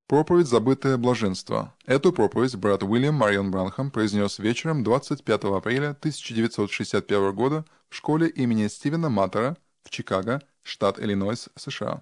Проповедь «Забытое блаженство». Эту проповедь брат Уильям Марион Бранхам произнес вечером 25 апреля 1961 года в школе имени Стивена Маттера в Чикаго, штат Иллинойс, США.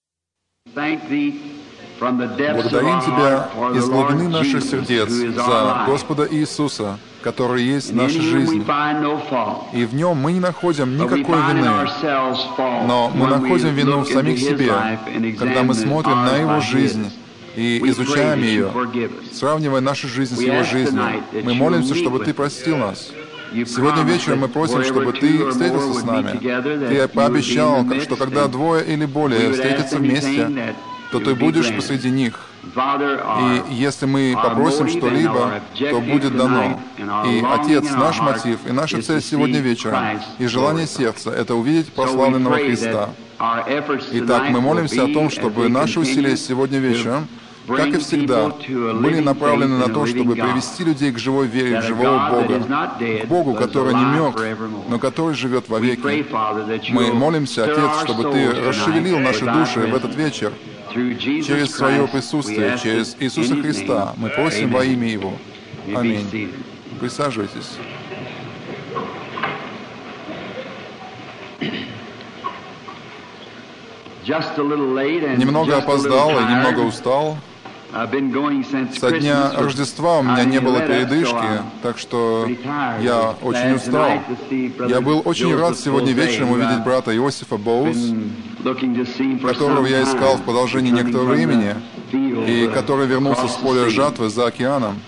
Благодарим Тебя из глубины наших сердец за Господа Иисуса, который есть наша жизнь. И в Нем мы не находим никакой вины, но мы находим вину в самих себе, когда мы смотрим на Его жизнь и изучаем ее, сравнивая нашу жизнь с Его жизнью. Мы молимся, чтобы Ты простил нас. Сегодня вечером мы просим, чтобы Ты встретился с нами. Ты пообещал, что когда двое или более встретятся вместе, то Ты будешь посреди них. И если мы попросим что-либо, то будет дано. И, Отец, наш мотив и наша цель сегодня вечером, и желание сердца — это увидеть прославленного Христа. Итак, мы молимся о том, чтобы наши усилия сегодня вечером, как и всегда, были направлены на то, чтобы привести людей к живой вере в живого Бога, к Богу, который не мертв, но который живет вовеки. Мы молимся, Отец, чтобы Ты расшевелил наши души в этот вечер через Свое присутствие, через Иисуса Христа. Мы просим во имя Его. Аминь. Присаживайтесь. Немного опоздал и немного устал. Со дня Рождества у меня не было передышки, так что я очень устал. Я был очень рад сегодня вечером увидеть брата Иосифа Боуз, которого я искал в продолжении некоторого времени, и который вернулся с поля жатвы за океаном.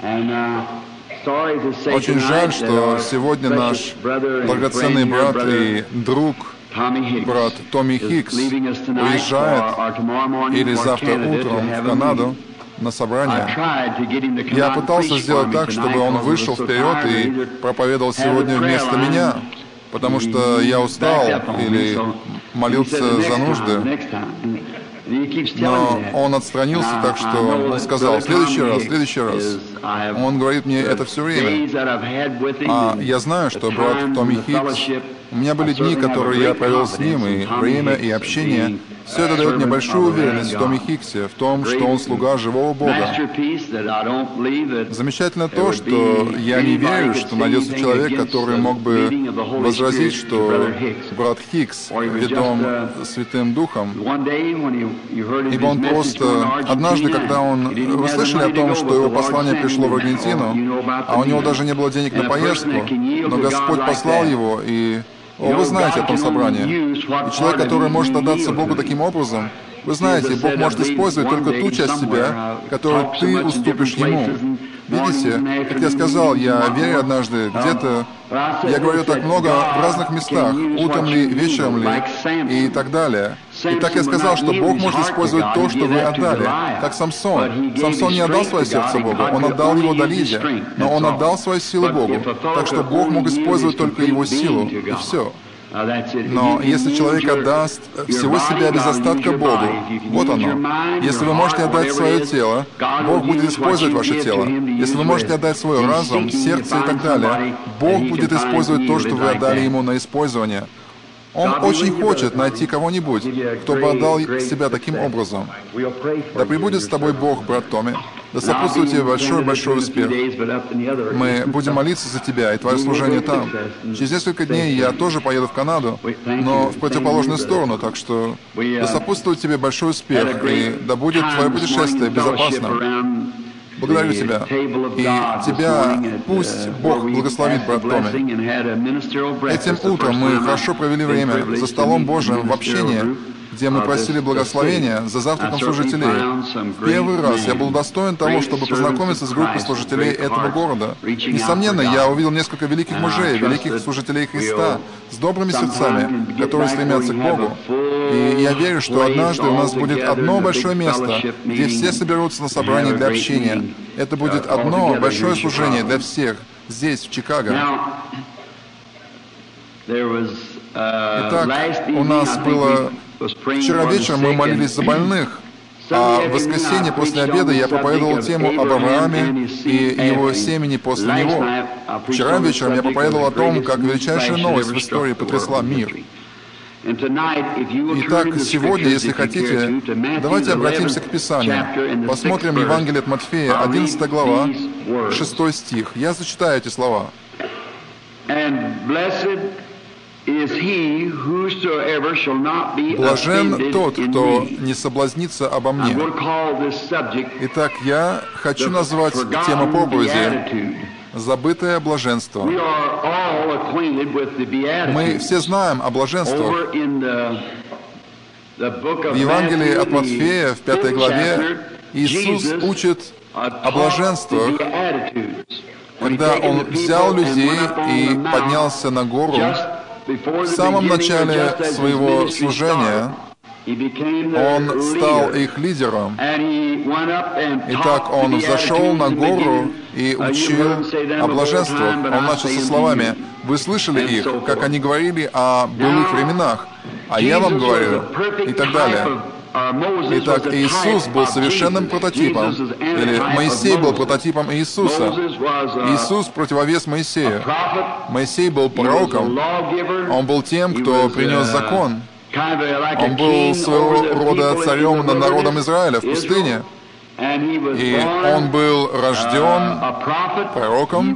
Очень жаль, что сегодня наш драгоценный брат и друг, брат Томми Хикс, уезжает или завтра утром в Канаду на собрание. Я пытался сделать так, чтобы он вышел вперед и проповедовал сегодня вместо меня, потому что я устал или молился за нужды. Но он отстранился, так что он сказал: в следующий раз. Он говорит мне это все время. А я знаю, что брат Томми Хикс, у меня были дни, которые я провел с ним, и время, и общение. Все это дает мне большую уверенность в Томми Хиксе, в том, что он слуга живого Бога. Замечательно то, что я не верю, что найдется человек, который мог бы возразить, что брат Хикс ведом Святым Духом, ибо он просто... Однажды, когда он... Вы слышали о том, что его послание пришло в Аргентину, а у него даже не было денег на поездку, но Господь послал его, и... Вы знаете о том собрании. И человек, который может отдаться Богу таким образом, вы знаете, Бог может использовать только ту часть себя, которую ты уступишь Ему. Видите, как я сказал, я верю однажды где-то, я говорю так много в разных местах, утром ли, вечером ли, и так далее. И так я сказал, что Бог может использовать то, что вы отдали, как Самсон. Самсон не отдал свое сердце Богу, он отдал его Далиде, но он отдал свою силу Богу. Так что Бог мог использовать только его силу, и все. Но если человек отдаст всего себя без остатка Богу, вот оно. Если вы можете отдать свое тело, Бог будет использовать ваше тело. Если вы можете отдать свой разум, сердце и так далее, Бог будет использовать то, что вы отдали Ему на использование. Он очень хочет найти кого-нибудь, кто бы отдал себя таким образом. Да пребудет с тобой Бог, брат Томми. Да сопутствует тебе большой-большой успех. Мы будем молиться за тебя и твое служение там. Через несколько дней я тоже поеду в Канаду, но в противоположную сторону, так что да сопутствует тебе большой успех, и да будет твое путешествие безопасным. Благодарю Тебя. И Тебя пусть Бог благословит, брат Томми. Этим утром мы хорошо провели время за столом Божьим в общении, где мы просили благословения за завтраком служителей. В первый раз я был достоин того, чтобы познакомиться с группой служителей этого города. Несомненно, я увидел несколько великих мужей, великих служителей Христа, с добрыми сердцами, которые стремятся к Богу. И я верю, что однажды у нас будет одно большое место, где все соберутся на собрании для общения. Это будет одно большое служение для всех здесь, в Чикаго. Итак, у нас было... Вчера вечером мы молились за больных, а в воскресенье после обеда я проповедовал тему об Аврааме и его семени после него. Вчера вечером я проповедовал о том, как величайшая новость в истории потрясла мир. Итак, сегодня, если хотите, давайте обратимся к Писанию. Посмотрим Евангелие от Матфея, 11 глава, 6 стих. Я зачитаю эти слова. «Блажен тот, кто не соблазнится обо мне». Итак, я хочу назвать тему проповеди «Забытое блаженство». Мы все знаем о блаженствах. В Евангелии от Матфея, в 5 главе, Иисус учит о блаженствах, когда Он взял людей и поднялся на гору. В самом начале своего служения Он стал их лидером. Итак, Он взошел на гору и учил о блаженствах. Он начал со словами: «Вы слышали их, как они говорили о былых временах, а я вам говорю», и так далее. Итак, Иисус был совершенным прототипом, или Моисей был прототипом Иисуса. Иисус — противовес Моисею. Моисей был пророком. Он был тем, кто принес закон. Он был своего рода царем над народом Израиля в пустыне. И он был рожден пророком.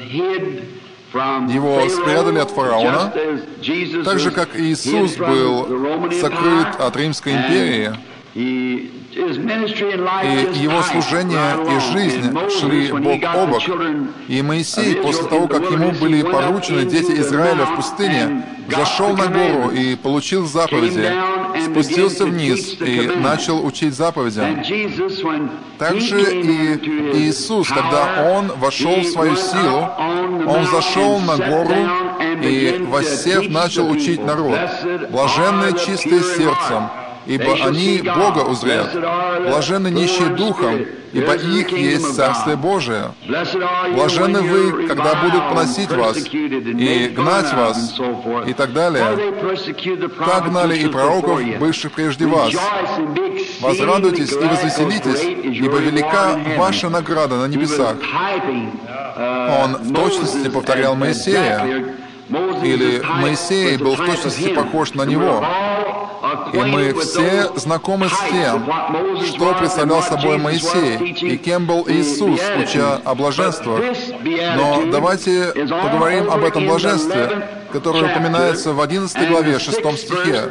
Его спрятали от фараона, так же, как Иисус был сокрыт от Римской империи. И его служение и жизнь шли бок о бок. И Моисей, после того, как ему были поручены дети Израиля в пустыне, зашел на гору и получил заповеди, спустился вниз и начал учить заповедям. Также и Иисус, когда Он вошел в свою силу, Он зашел на гору и, воссев, начал учить народ. «Блаженные чистые сердцем, ибо они Бога узрят. Блаженны нищие духом, ибо их есть Царствие Божие. Блаженны вы, когда будут поносить вас и гнать вас», и так далее. «Так гнали и пророков, бывших прежде вас. Возрадуйтесь и возвеселитесь, ибо велика ваша награда на небесах». Он в точности повторял Моисея, или Моисей был в точности похож на него. И мы все знакомы с тем, что представлял собой Моисей и кем был Иисус, уча о блаженствах. Но давайте поговорим об этом блаженстве, которое упоминается в 11 главе, 6 стихе.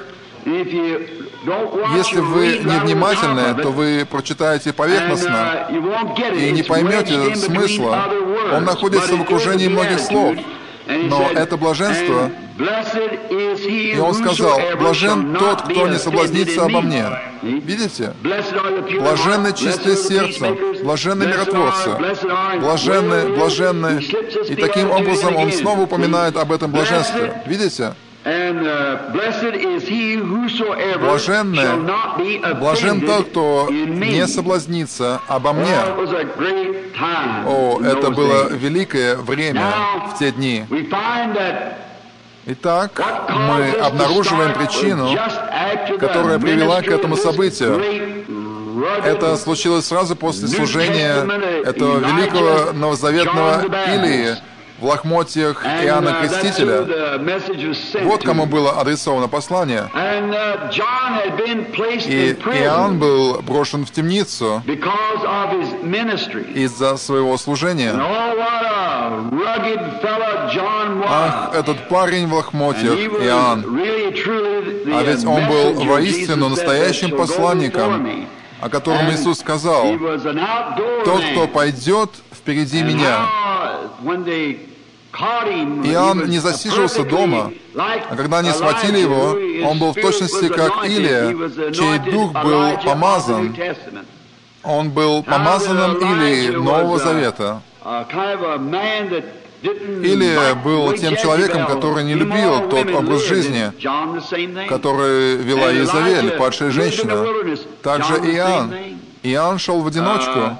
Если вы невнимательны, то вы прочитаете поверхностно и не поймете смысла. Он находится в окружении многих слов. Но это блаженство, и Он сказал: «Блажен тот, кто не соблазнится обо мне». Видите? Блаженны чистые сердцем, блаженны миротворцы, блаженны. И таким образом Он снова упоминает об этом блаженстве. Видите? Блажен тот, кто не соблазнится обо мне. О, это было великое время в те дни. Итак, мы обнаруживаем причину, которая привела к этому событию. Это случилось сразу после служения этого великого новозаветного Илии в лохмотьях Иоанна Крестителя. Вот кому было адресовано послание. И Иоанн был брошен в темницу из-за своего служения. Ах, этот парень в лохмотьях, Иоанн. А ведь он был воистину настоящим посланником, о котором Иисус сказал: «Тот, кто пойдет впереди меня». Иоанн не засиживался дома, а когда они схватили его, он был в точности как Илия, чей дух был помазан. Он был помазанным Илией Нового Завета. Илия был тем человеком, который не любил тот образ жизни, который вела Иезавель, падшая женщина. Также Иоанн. Иоанн шел в одиночку.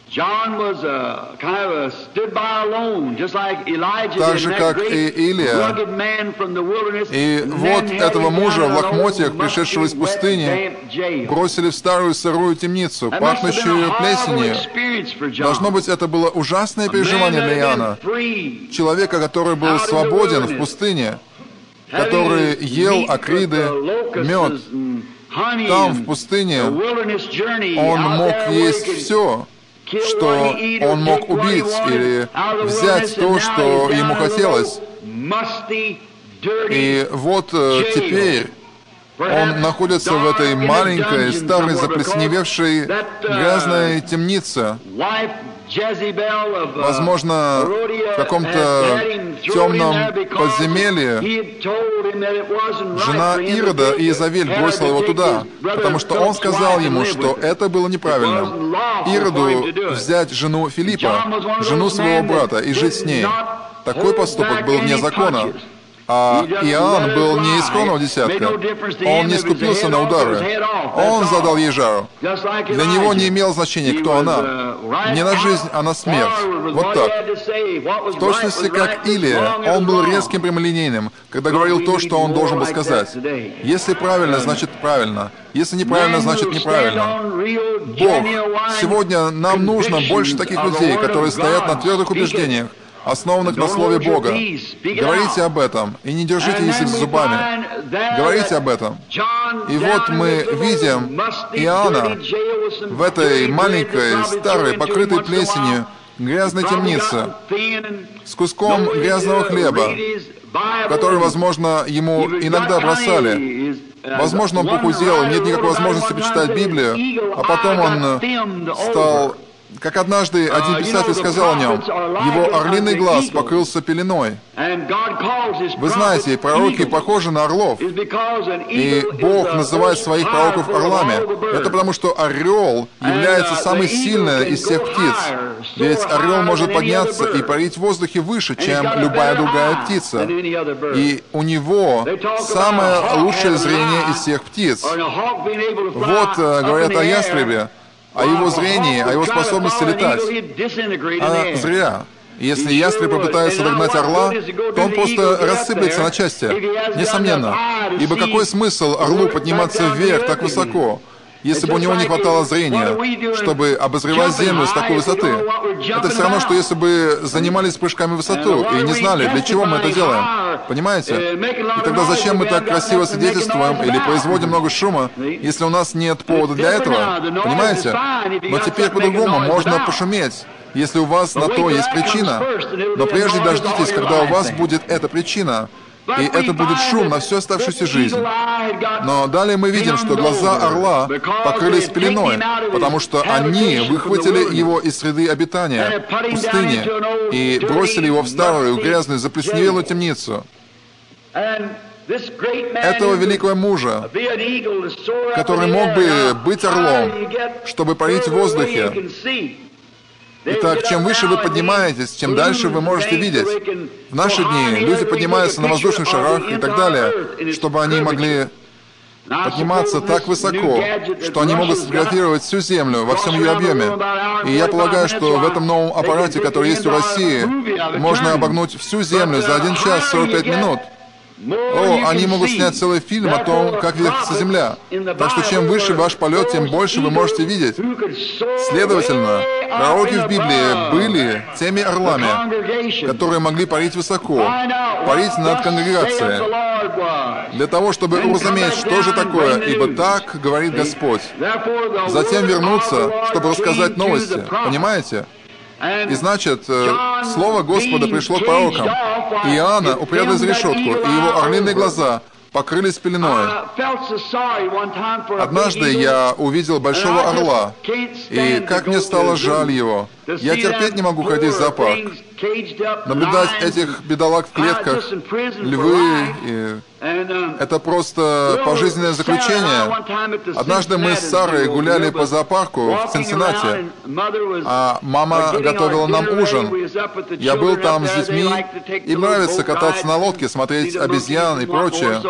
Так же, как и Илия. И вот этого мужа в лохмотьях, пришедшего из пустыни, бросили в старую сырую темницу, пахнущую плесенью. Должно быть, это было ужасное переживание для Иоанна, человека, который был свободен в пустыне. который ел акриды, мед. Там, в пустыне, он мог есть все, что он мог убить или взять то, что ему хотелось. И вот теперь он находится в этой маленькой, старой, заплесневевшей, грязной темнице. Возможно, в каком-то темном подземелье жена Ирода Иезавель бросила его туда, потому что он сказал ему, что это было неправильно. Ироду взять жену Филиппа, жену своего брата, и жить с ней. Такой поступок был вне закона. А Иоанн был не исконного десятка. Он не скупился на удары. Он задал ей жару. Для него не имело значения, кто она. Не на жизнь, а на смерть. Вот так. В точности, как Илия, он был резким прямолинейным, когда говорил то, что он должен был сказать. Если правильно, значит правильно. Если неправильно, значит неправильно. Бог, сегодня нам нужно больше таких людей, которые стоят на твердых убеждениях, основанных на Слове Бога. Говорите об этом, и не держите язык за зубами. Говорите об этом. И вот мы видим Иоанна в этой маленькой, старой, покрытой плесенью, грязной темнице, с куском грязного хлеба, который, возможно, ему иногда бросали. Возможно, он похудел, нет никакой возможности почитать Библию, а потом он стал... Как однажды один писатель сказал о нем, его орлиный глаз покрылся пеленой. Вы знаете, пророки похожи на орлов, и Бог называет своих пророков орлами. Это потому, что орел является самой сильной из всех птиц. Ведь орел может подняться и парить в воздухе выше, чем любая другая птица. И у него самое лучшее зрение из всех птиц. Вот говорят о ястребе, о его зрении, о его способности летать. А зря. Если ястреб попытается догнать орла, то он просто рассыплется на части. Несомненно. Ибо какой смысл орлу подниматься вверх так высоко, если бы у него не хватало зрения, чтобы обозревать землю с такой высоты? Это все равно, что если бы занимались прыжками в высоту и не знали, для чего мы это делаем. Понимаете? И тогда зачем мы так красиво свидетельствуем или производим много шума, если у нас нет повода для этого? Понимаете? Но теперь по-другому можно пошуметь, если у вас на то есть причина. Но прежде дождитесь, когда у вас будет эта причина. И это будет шум на всю оставшуюся жизнь. Но далее мы видим, что глаза орла покрылись пеленой, потому что они выхватили его из среды обитания, пустыни, и бросили его в старую, грязную, заплесневелую темницу. Этого великого мужа, который мог бы быть орлом, чтобы парить в воздухе. Итак, чем выше вы поднимаетесь, тем дальше вы можете видеть. В наши дни люди поднимаются на воздушных шарах и так далее, чтобы они могли подниматься так высоко, что они могут сфотографировать всю Землю во всем ее объеме. И я полагаю, что в этом новом аппарате, который есть у России, можно обогнуть всю Землю за 1 час 45 минут. О, они могут снять целый фильм о том, как вертится Земля. Так что чем выше ваш полет, тем больше вы можете видеть. Следовательно, пророки в Библии были теми орлами, которые могли парить высоко, парить над конгрегацией, для того, чтобы уразуметь, что же такое, ибо так говорит Господь. Затем вернуться, чтобы рассказать новости. Понимаете? И значит, Слово Господа пришло к пророкам. Иоанна упрятали за решетку, и его орлиные глаза покрылись пеленой. Однажды я увидел большого орла, и как мне стало жаль его. Я терпеть не могу ходить в зоопарк. Наблюдать этих бедолаг в клетках, львы, это просто пожизненное заключение. Однажды мы с Сарой гуляли по зоопарку в Цинциннати, а мама готовила нам ужин. Я был там с детьми, им нравится кататься на лодке, смотреть обезьян и прочее.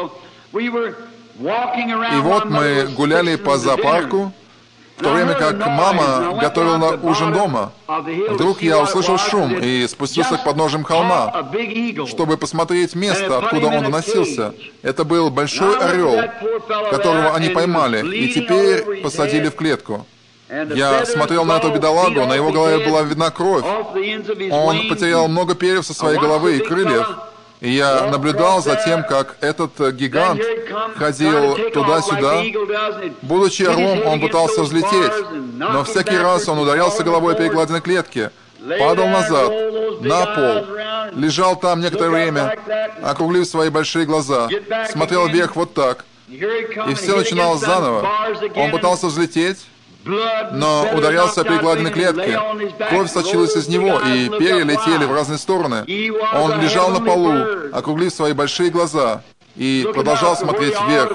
И вот мы гуляли по зоопарку, в то время как мама готовила ужин дома. Вдруг я услышал шум и спустился к подножиям холма, чтобы посмотреть место, откуда он доносился. Это был большой орел, которого они поймали и теперь посадили в клетку. Я смотрел на эту бедолагу, на его голове была видна кровь. Он потерял много перьев со своей головы и крыльев. И я наблюдал за тем, как этот гигант ходил туда-сюда. Будучи орлом, он пытался взлететь, но всякий раз он ударялся головой о перекладины клетки, падал назад, на пол, лежал там некоторое время, округлив свои большие глаза, смотрел вверх вот так, и все начиналось заново. Он пытался взлететь, но ударялся о перекладины клетки. Кровь сочилась из него, и перья летели в разные стороны. Он лежал на полу, округлив свои большие глаза, и продолжал смотреть вверх.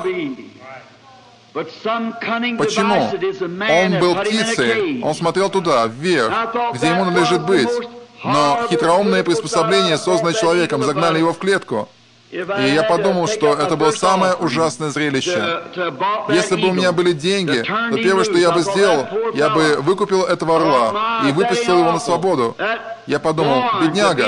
Почему? Он был птицей, он смотрел туда, вверх, где ему надлежит быть. Но хитроумные приспособления, созданные человеком, загнали его в клетку. И я подумал, что это было самое ужасное зрелище. Если бы у меня были деньги, то первое, что я бы сделал, я бы выкупил этого орла и выпустил его на свободу. Я подумал, бедняга.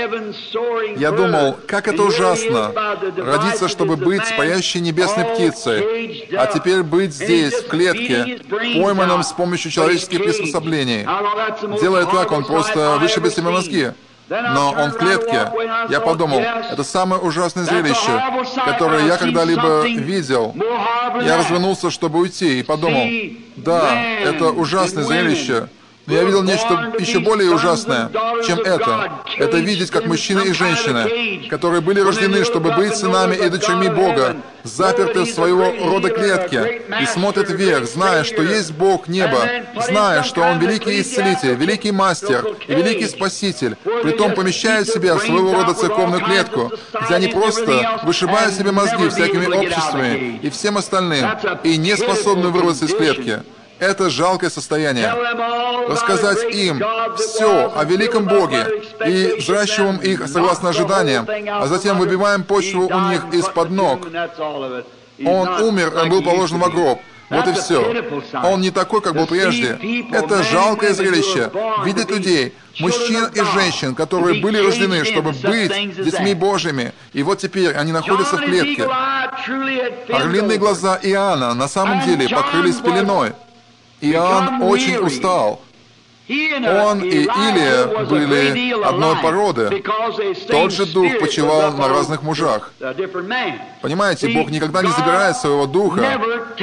Я думал, как это ужасно, родиться, чтобы быть парящей небесной птицей, а теперь быть здесь, в клетке, пойманным с помощью человеческих приспособлений. Делая так, он просто вышибет себе мозги. Но он в клетке. Я подумал, это самое ужасное зрелище, которое я когда-либо видел. Я развернулся, чтобы уйти, и подумал, да, это ужасное зрелище. Но я видел нечто еще более ужасное, чем это. Это видеть, как мужчины и женщины, которые были рождены, чтобы быть сынами и дочерьми Бога, заперты в своего рода клетке, и смотрят вверх, зная, что есть Бог неба, зная, что Он великий исцелитель, великий мастер и великий спаситель, притом помещают себя в своего рода церковную клетку, где они просто вышибают себе мозги всякими обществами и всем остальным, и не способны вырваться из клетки. Это жалкое состояние. Рассказать им все о великом Боге и взращиваем их согласно ожиданиям, а затем выбиваем почву у них из-под ног. Он умер, он был положен в гроб. Вот и все. Он не такой, как был прежде. Это жалкое зрелище. Видеть людей, мужчин и женщин, которые были рождены, чтобы быть детьми Божьими. И вот теперь они находятся в клетке. Орлиные глаза Иоанна на самом деле покрылись пеленой. Иоанн очень устал. Он и Илия были одной породы. Тот же дух почивал на разных мужах. Понимаете, Бог никогда не забирает своего духа,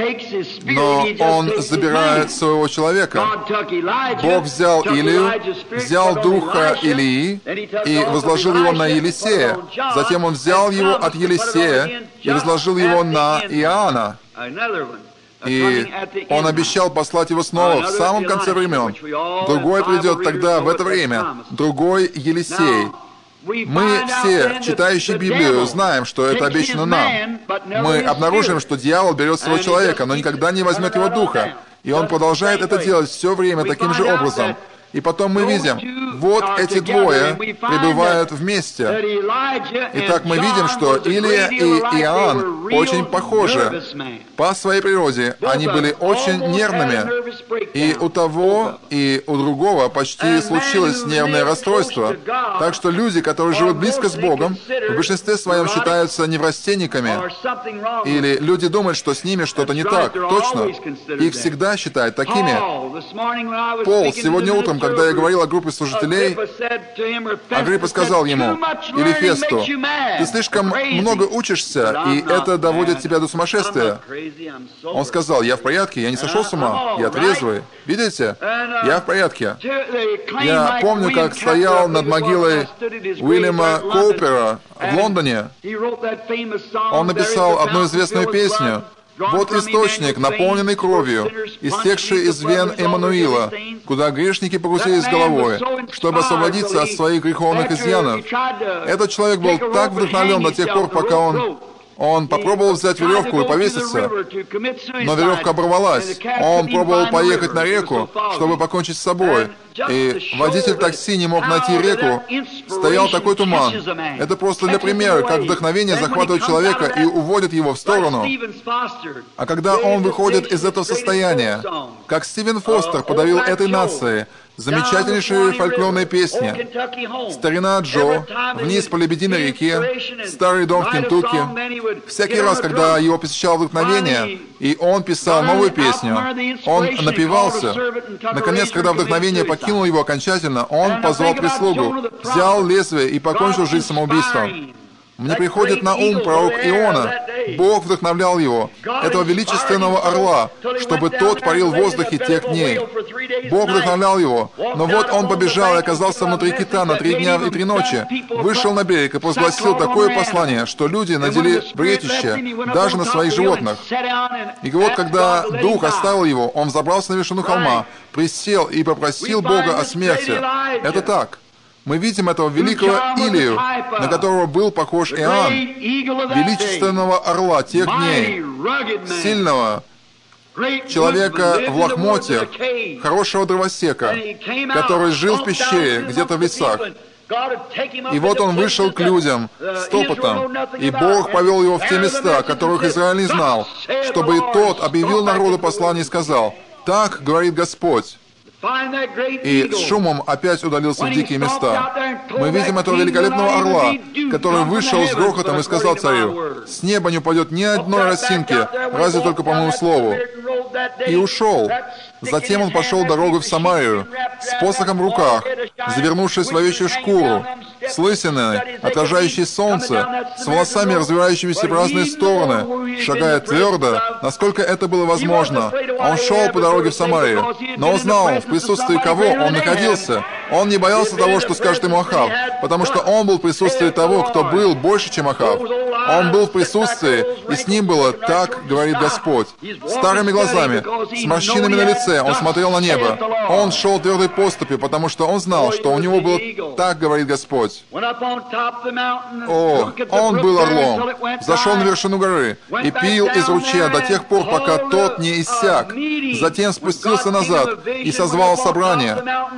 но Он забирает своего человека. Бог взял Илию, взял духа Илии и возложил его на Елисея. Затем Он взял его от Елисея и возложил его на Иоанна. И Он обещал послать его снова в самом конце времен. Другой придет тогда в это время, другой Елисей. Мы все, читающие Библию, знаем, что это обещано нам. Мы обнаружим, что дьявол берет своего человека, но никогда не возьмет его духа. И он продолжает это делать все время таким же образом. И потом мы видим, вот эти двое пребывают вместе. Итак, мы видим, что Илия и Иоанн очень похожи. По своей природе они были очень нервными. И у того, и у другого почти случилось нервное расстройство. Так что люди, которые живут близко с Богом, в большинстве своем считаются неврастенниками. Или люди думают, что с ними что-то не так. Точно. Их всегда считают такими. Пол сегодня утром, когда я говорил о группе служителей, Агриппа сказал ему, или Фесту, «Ты слишком много учишься, и это доводит тебя до сумасшествия». Он сказал, «Я в порядке, я не сошел с ума, я трезвый. Видите? Я в порядке». Я помню, как стоял над могилой Уильяма Коупера в Лондоне. Он написал одну известную песню. «Вот источник, наполненный кровью, истекший из вен Эммануила, куда грешники погрузились головой, чтобы освободиться от своих греховных изъянов». Этот человек был так вдохновлен до тех пор, пока он попробовал взять веревку и повеситься, но веревка оборвалась. Он пробовал поехать на реку, чтобы покончить с собой. И водитель такси не мог найти реку. Стоял такой туман. Это просто для примера, как вдохновение захватывает человека и уводит его в сторону. А когда он выходит из этого состояния, как Стивен Фостер подарил этой нации замечательнейшие фольклорные песни. «Старина Джо», «Вниз по Лебединой реке», «Старый дом в Кентукки». Всякий раз, когда его посещало вдохновение, и он писал новую песню, он напивался. Наконец, когда вдохновение покинуло его окончательно, он позвал прислугу, взял лезвие и покончил жизнь самоубийством. Мне приходит на ум пророк Иона. Бог вдохновлял его, этого величественного орла, чтобы тот парил в воздухе тех дней. Бог вдохновлял его, но вот он побежал и оказался внутри кита на 3 дня и 3 ночи, вышел на берег и провозгласил такое послание, что люди надели бретище даже на своих животных. И вот когда дух оставил его, он взобрался на вершину холма, присел и попросил Бога о смерти. Это так. Мы видим этого великого Илию, на которого был похож Иоанн, величественного орла тех дней, сильного человека в лохмотьях, хорошего дровосека, который жил в пещере, где-то в лесах. И вот он вышел к людям с топотом, и Бог повел его в те места, которых Израиль не знал, чтобы и тот объявил народу послание и сказал: «Так говорит Господь». И с шумом опять удалился в дикие места. Мы видим этого великолепного орла, который вышел с грохотом и сказал царю: «С неба не упадет ни одной росинки, разве только по моему слову». И ушел. Затем он пошел дорогу в Самарию, с посохом в руках, завернувшись в овечью шкуру, с лысиной, отражающей солнце, с волосами, развивающимися в разные стороны, шагая твердо, насколько это было возможно. Он шел по дороге в Самарию, но он знал, в присутствии кого он находился. Он не боялся того, что скажет ему Ахав, потому что он был в присутствии того, кто был больше, чем Ахав. Он был в присутствии, и с ним было «Так говорит Господь». Старыми глазами, с морщинами на лице, он смотрел на небо. Он шел твердой поступью, потому что он знал, что у него было «Так говорит Господь». О, он был орлом, зашел на вершину горы и пил из ручья до тех пор, пока тот не иссяк. Затем спустился назад и созвал собрание.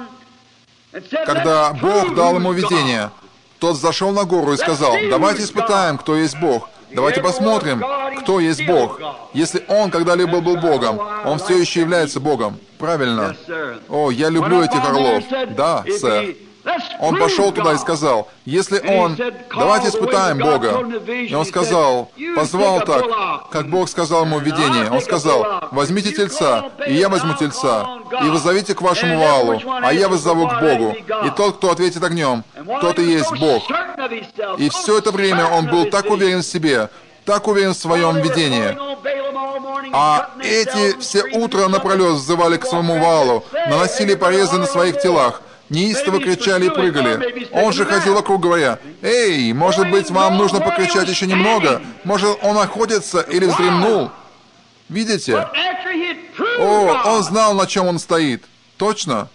Когда Бог дал ему видение, тот зашел на гору и сказал: «Давайте испытаем, кто есть Бог. Давайте посмотрим, кто есть Бог. Если Он когда-либо был Богом, Он все еще является Богом». Правильно. О, я люблю этих орлов. Да, сэр. Он пошел туда и сказал: «Если Он... Давайте испытаем Бога». И он сказал, позвал так, как Бог сказал ему в видении. Он сказал: «Возьмите тельца, и я возьму тельца, и вызовите к вашему валу, а я вызову к Богу. И тот, кто ответит огнем, тот и есть Бог». И все это время он был так уверен в себе, так уверен в своем видении. А эти все утро напролет взывали к своему валу, наносили порезы на своих телах, неистово кричали и прыгали. Он же ходил вокруг, говоря: «Эй, может быть, вам нужно покричать еще немного? Может, он охотится или вздремнул?» Видите? О, он знал, на чем он стоит. Точно.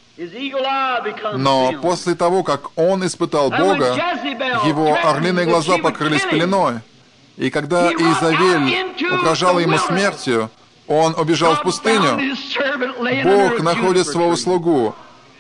Но после того, как он испытал Бога, его орлиные глаза покрылись пеленой. И когда Иезавель угрожала ему смертью, он убежал в пустыню. Бог находит своего слугу,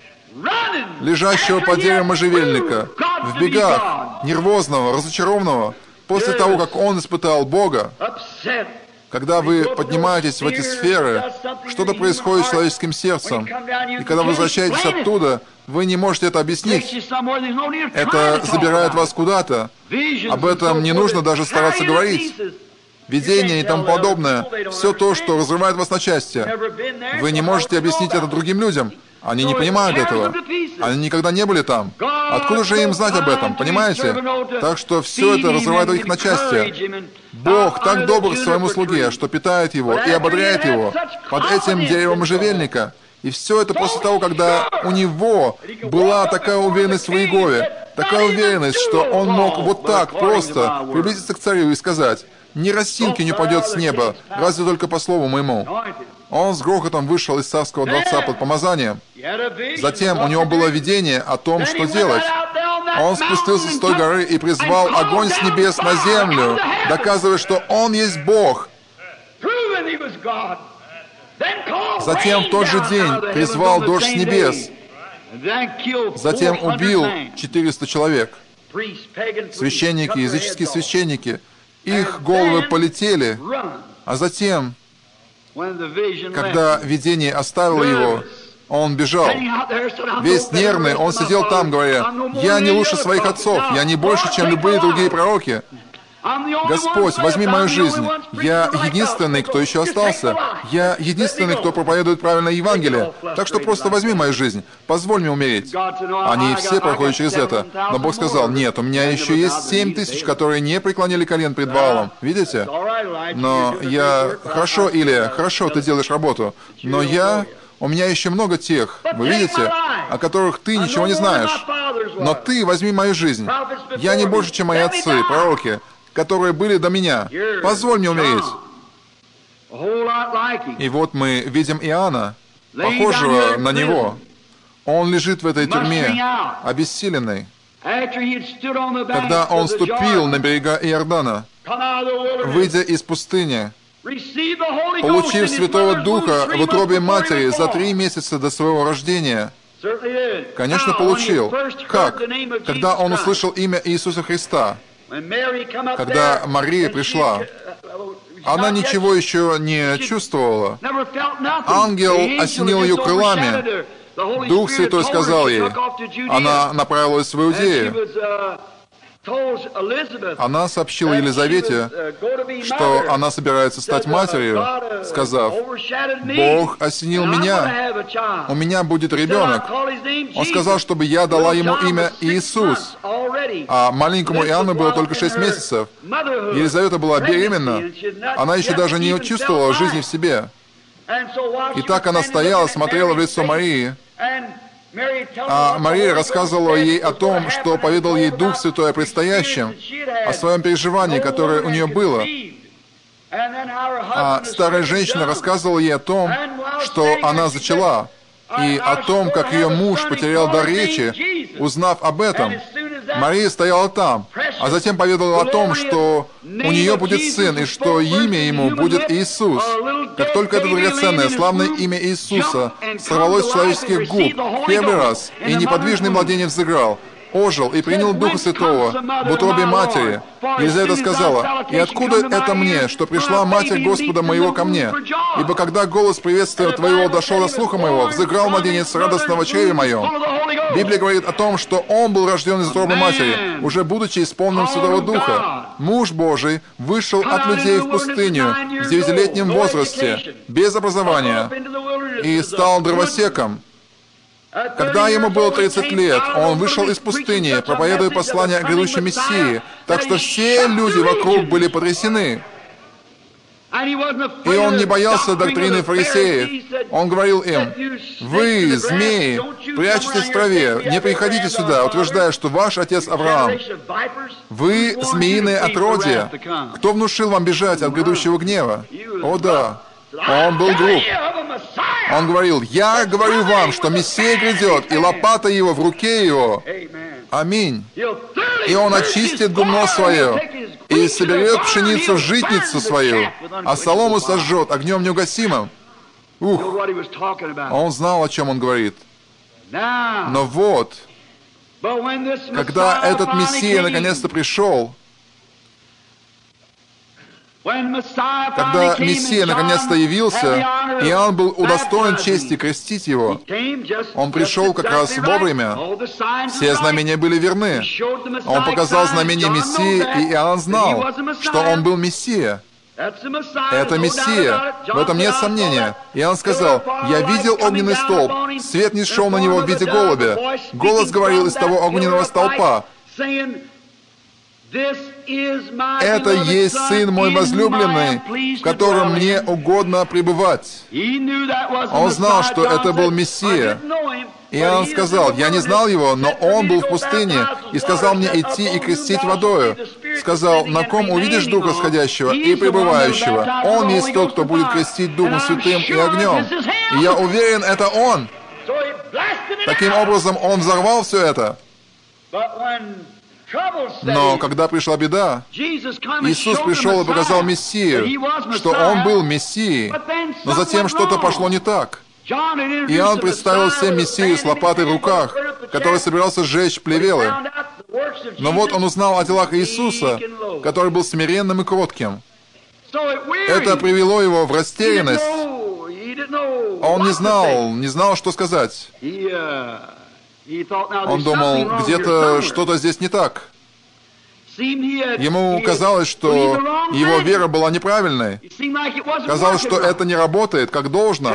лежащего под деревом можжевельника, в бегах, нервозного, разочарованного, после того, как он испытал Бога. Когда вы поднимаетесь в эти сферы, что-то происходит с человеческим сердцем. И когда вы возвращаетесь оттуда, вы не можете это объяснить. Это забирает вас куда-то. Об этом не нужно даже стараться говорить. Видение и тому подобное. Все то, что разрывает вас на части. Вы не можете объяснить это другим людям. Они не понимают этого. Они никогда не были там. Откуда же им знать об этом, понимаете? Так что все это разрывает их на части. Бог так добр к своему слуге, что питает его и ободряет его под этим деревом можжевельника. И все это после того, когда у него была такая уверенность в Иегове, такая уверенность, что он мог вот так просто приблизиться к царю и сказать: «Ни росинки не упадет с неба, разве только по слову моему». Он с грохотом вышел из царского дворца под помазанием. Затем у него было видение о том, что делать. Он спустился с той горы и призвал огонь с небес на землю, доказывая, что он есть Бог. Затем в тот же день призвал дождь с небес. Затем убил 400 человек. Священники, языческие священники, их головы полетели. А затем, когда видение оставило его, он бежал. Весь нервный, он сидел там, говоря: «Я не лучше своих отцов, я не больше, чем любые другие пророки». Господь, возьми мою жизнь. Я единственный, кто еще остался. Я единственный, кто проповедует правильное Евангелие. Так что просто возьми мою жизнь. Позволь мне умереть. Они все проходят через это. Но Бог сказал, нет, у меня еще есть 7000, которые не преклонили колен пред Ваалом. Видите? Но я... Хорошо, Илия, хорошо, ты делаешь работу. Но у меня еще много тех, вы видите, о которых ты ничего не знаешь. Но ты возьми мою жизнь. Я не больше, чем мои отцы, пророки, которые были до меня. Позволь мне умереть. И вот мы видим Иоанна, похожего на него. Он лежит в этой тюрьме, обессиленный. Когда он ступил на берега Иордана, выйдя из пустыни, получив Святого Духа в утробе матери за 3 месяца до своего рождения, конечно, получил. Как? Когда он услышал имя Иисуса Христа. Когда Мария пришла, она ничего еще не чувствовала. Ангел осенил ее крылами. Дух Святой сказал ей. Она направилась в Иудею. Она сообщила Елизавете, что она собирается стать матерью, сказав, «Бог осенил меня, у меня будет ребенок». Он сказал, чтобы я дала ему имя Иисус, а маленькому Иоанну было только 6 месяцев. Елизавета была беременна, она еще даже не чувствовала жизни в себе. И так она стояла, смотрела в лицо Марии, а Мария рассказывала ей о том, что поведал ей Дух Святой о предстоящем, о своем переживании, которое у нее было. А старая женщина рассказывала ей о том, что она зачала, и о том, как ее муж потерял дар речи, узнав об этом. Мария стояла там, а затем поведала о том, что у нее будет сын, и что имя ему будет Иисус. Как только это драгоценное, славное имя Иисуса сорвалось с человеческих губ в первый раз, и неподвижный младенец взыграл, ожил и принял Духа Святого в утробе матери. Елизавета сказала, «И откуда это мне, что пришла Матерь Господа моего ко мне? Ибо когда голос приветствия твоего дошел до слуха моего, взыграл младенец радостного чреве моем». Библия говорит о том, что он был рожден из утробы матери, уже будучи исполненным Святого Духа. Муж Божий вышел от людей в пустыню в 9-летнем возрасте, без образования, и стал дровосеком. Когда ему было 30 лет, он вышел из пустыни, проповедуя послание о грядущем Мессии, так что все люди вокруг были потрясены. И он не боялся доктрины фарисеев. Он говорил им, «Вы, змеи, прячетесь в траве, не приходите сюда, утверждая, что ваш отец Авраам. Вы змеиное отродье. Кто внушил вам бежать от грядущего гнева?» О да, он был груб. Он говорил, «Я говорю вам, что Мессия грядет, и лопата его в руке его». Аминь. И он очистит гумно свое, и соберет пшеницу в житницу свою, а солому сожжет огнем неугасимым. Ух! Он знал, о чем он говорит. Но вот, когда этот Мессия наконец-то пришел, когда Мессия наконец-то явился, Иоанн был удостоен чести крестить его. Он пришел как раз вовремя. Все знамения были верны. Он показал знамение Мессии, и Иоанн знал, что он был Мессия. Это Мессия. В этом нет сомнения. Иоанн сказал, «Я видел огненный столб, свет не шел на него в виде голубя. Голос говорил из того огненного столпа, «Это есть Сын мой возлюбленный, в котором мне угодно пребывать». Он знал, что это был Мессия. Иоанн сказал, «Я не знал его, но он был в пустыне и сказал мне идти и крестить водою». Сказал, «На ком увидишь Духа Сходящего и пребывающего? Он есть тот, кто будет крестить Духом Святым и огнем». И я уверен, это он. Таким образом, он взорвал все это. Но когда пришла беда, Иисус пришел и показал Мессию, что Он был Мессией, но затем что-то пошло не так. Иоанн представил всем Мессию с лопатой в руках, который собирался сжечь плевелы. Но вот он узнал о делах Иисуса, который был смиренным и кротким. Это привело его в растерянность. Он не знал, что сказать. Он думал, где-то что-то здесь не так. Ему казалось, что его вера была неправильной. Казалось, что это не работает как должно.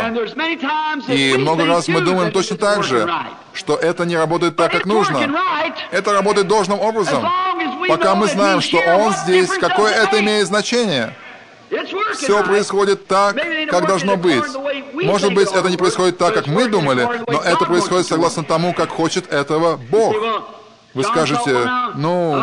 И много раз мы думаем точно так же, что это не работает так, как нужно. Это работает должным образом. Пока мы знаем, что Он здесь, какое это имеет значение. Все происходит так, как должно быть. Может быть, это не происходит так, как мы думали, но это происходит согласно тому, как хочет этого Бог. Вы скажете, ну,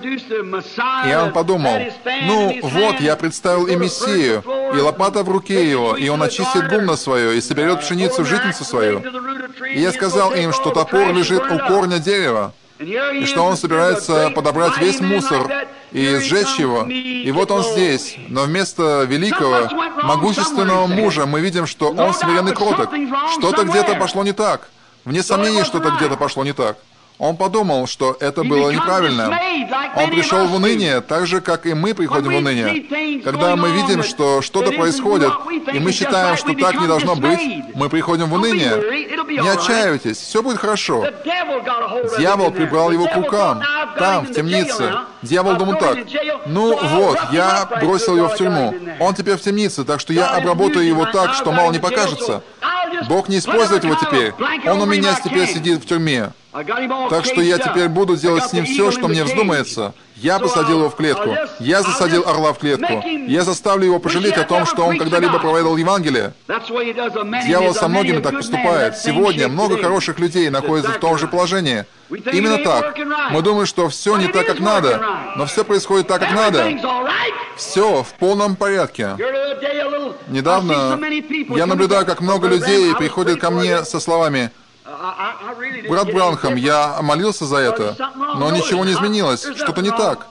Иоанн подумал, ну, вот, я представил и Мессию, и лопата в руке его, и он очистит гумно свое, и соберет пшеницу в житницу свою. И я сказал им, что топор лежит у корня дерева, и что он собирается подобрать весь мусор и сжечь его. И вот он здесь. Но вместо великого, могущественного мужа мы видим, что он смирен и кроток. Что-то где-то пошло не так. Вне сомнений, что-то где-то пошло не так. Он подумал, что это было неправильно. Он пришел в уныние, так же, как и мы приходим в уныние. Когда мы видим, что что-то происходит, и мы считаем, что так не должно быть, мы приходим в уныние. Не отчаивайтесь, все будет хорошо. Дьявол прибрал его к рукам, там, в темнице. Дьявол думал так, ну вот, я бросил его в тюрьму. Он теперь в темнице, так что я обработаю его так, что мало не покажется. Бог не использует его теперь. Он у меня теперь сидит в тюрьме. Так что я теперь буду делать с ним все, что мне вздумается. Я посадил его в клетку. Я засадил орла в клетку. Я заставлю его пожалеть о том, что он когда-либо проповедовал Евангелие. Дьявол со многими так поступает. Сегодня много хороших людей находятся в том же положении. Именно так. Мы думаем, что все не так, как надо, но все происходит так, как надо. Все в полном порядке. Недавно я наблюдаю, как много людей приходят ко мне со словами: «Брат Бранхам, я молился за это, но ничего не изменилось, что-то не так».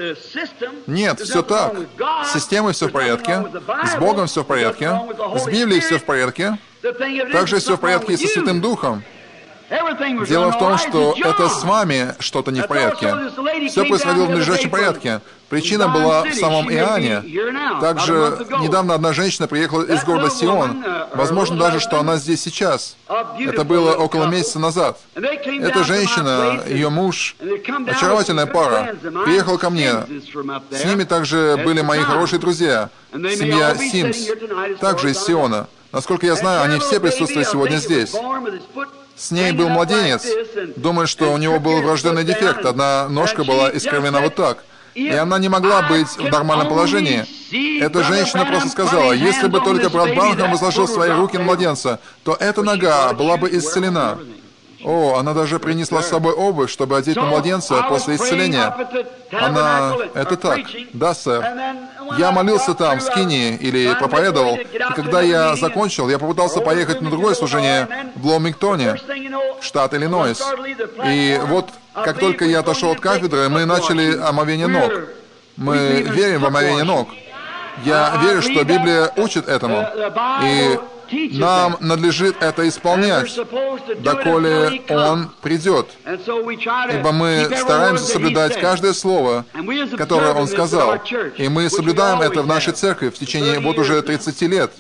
Нет, все так. С системой все в порядке, с Богом все в порядке, с Библией все в порядке, также все в порядке и со Святым Духом. Дело в том, что это с вами что-то не в порядке. Все происходило в надлежащем порядке. Причина была в самом Иоанне. Также недавно одна женщина приехала из города Сион. Возможно даже, что она здесь сейчас. Это было около месяца назад. Эта женщина, ее муж, очаровательная пара, приехала ко мне. С ними также были мои хорошие друзья. Семья Симс, также из Сиона. Насколько я знаю, они все присутствуют сегодня здесь. С ней был младенец. Думаю, что у него был врожденный дефект. Одна ножка была искривлена вот так. И она не могла быть в нормальном положении. Эта женщина просто сказала, если бы только брат Бранхам возложил свои руки на младенца, то эта нога была бы исцелена. О, она даже принесла с собой обувь, чтобы одеть на младенца после исцеления. Она... Это так. Да, сэр. Я молился там, в Скинии, или проповедовал, и когда я закончил, я попытался поехать на другое служение в Бломингтоне, штат Иллинойс. И вот, как только я отошел от кафедры, мы начали омовение ног. Мы верим в омовение ног. Я верю, что Библия учит этому. И нам надлежит это исполнять, доколе Он придет. Ибо мы стараемся соблюдать каждое слово, которое Он сказал. И мы соблюдаем это в нашей церкви в течение вот уже 30 лет.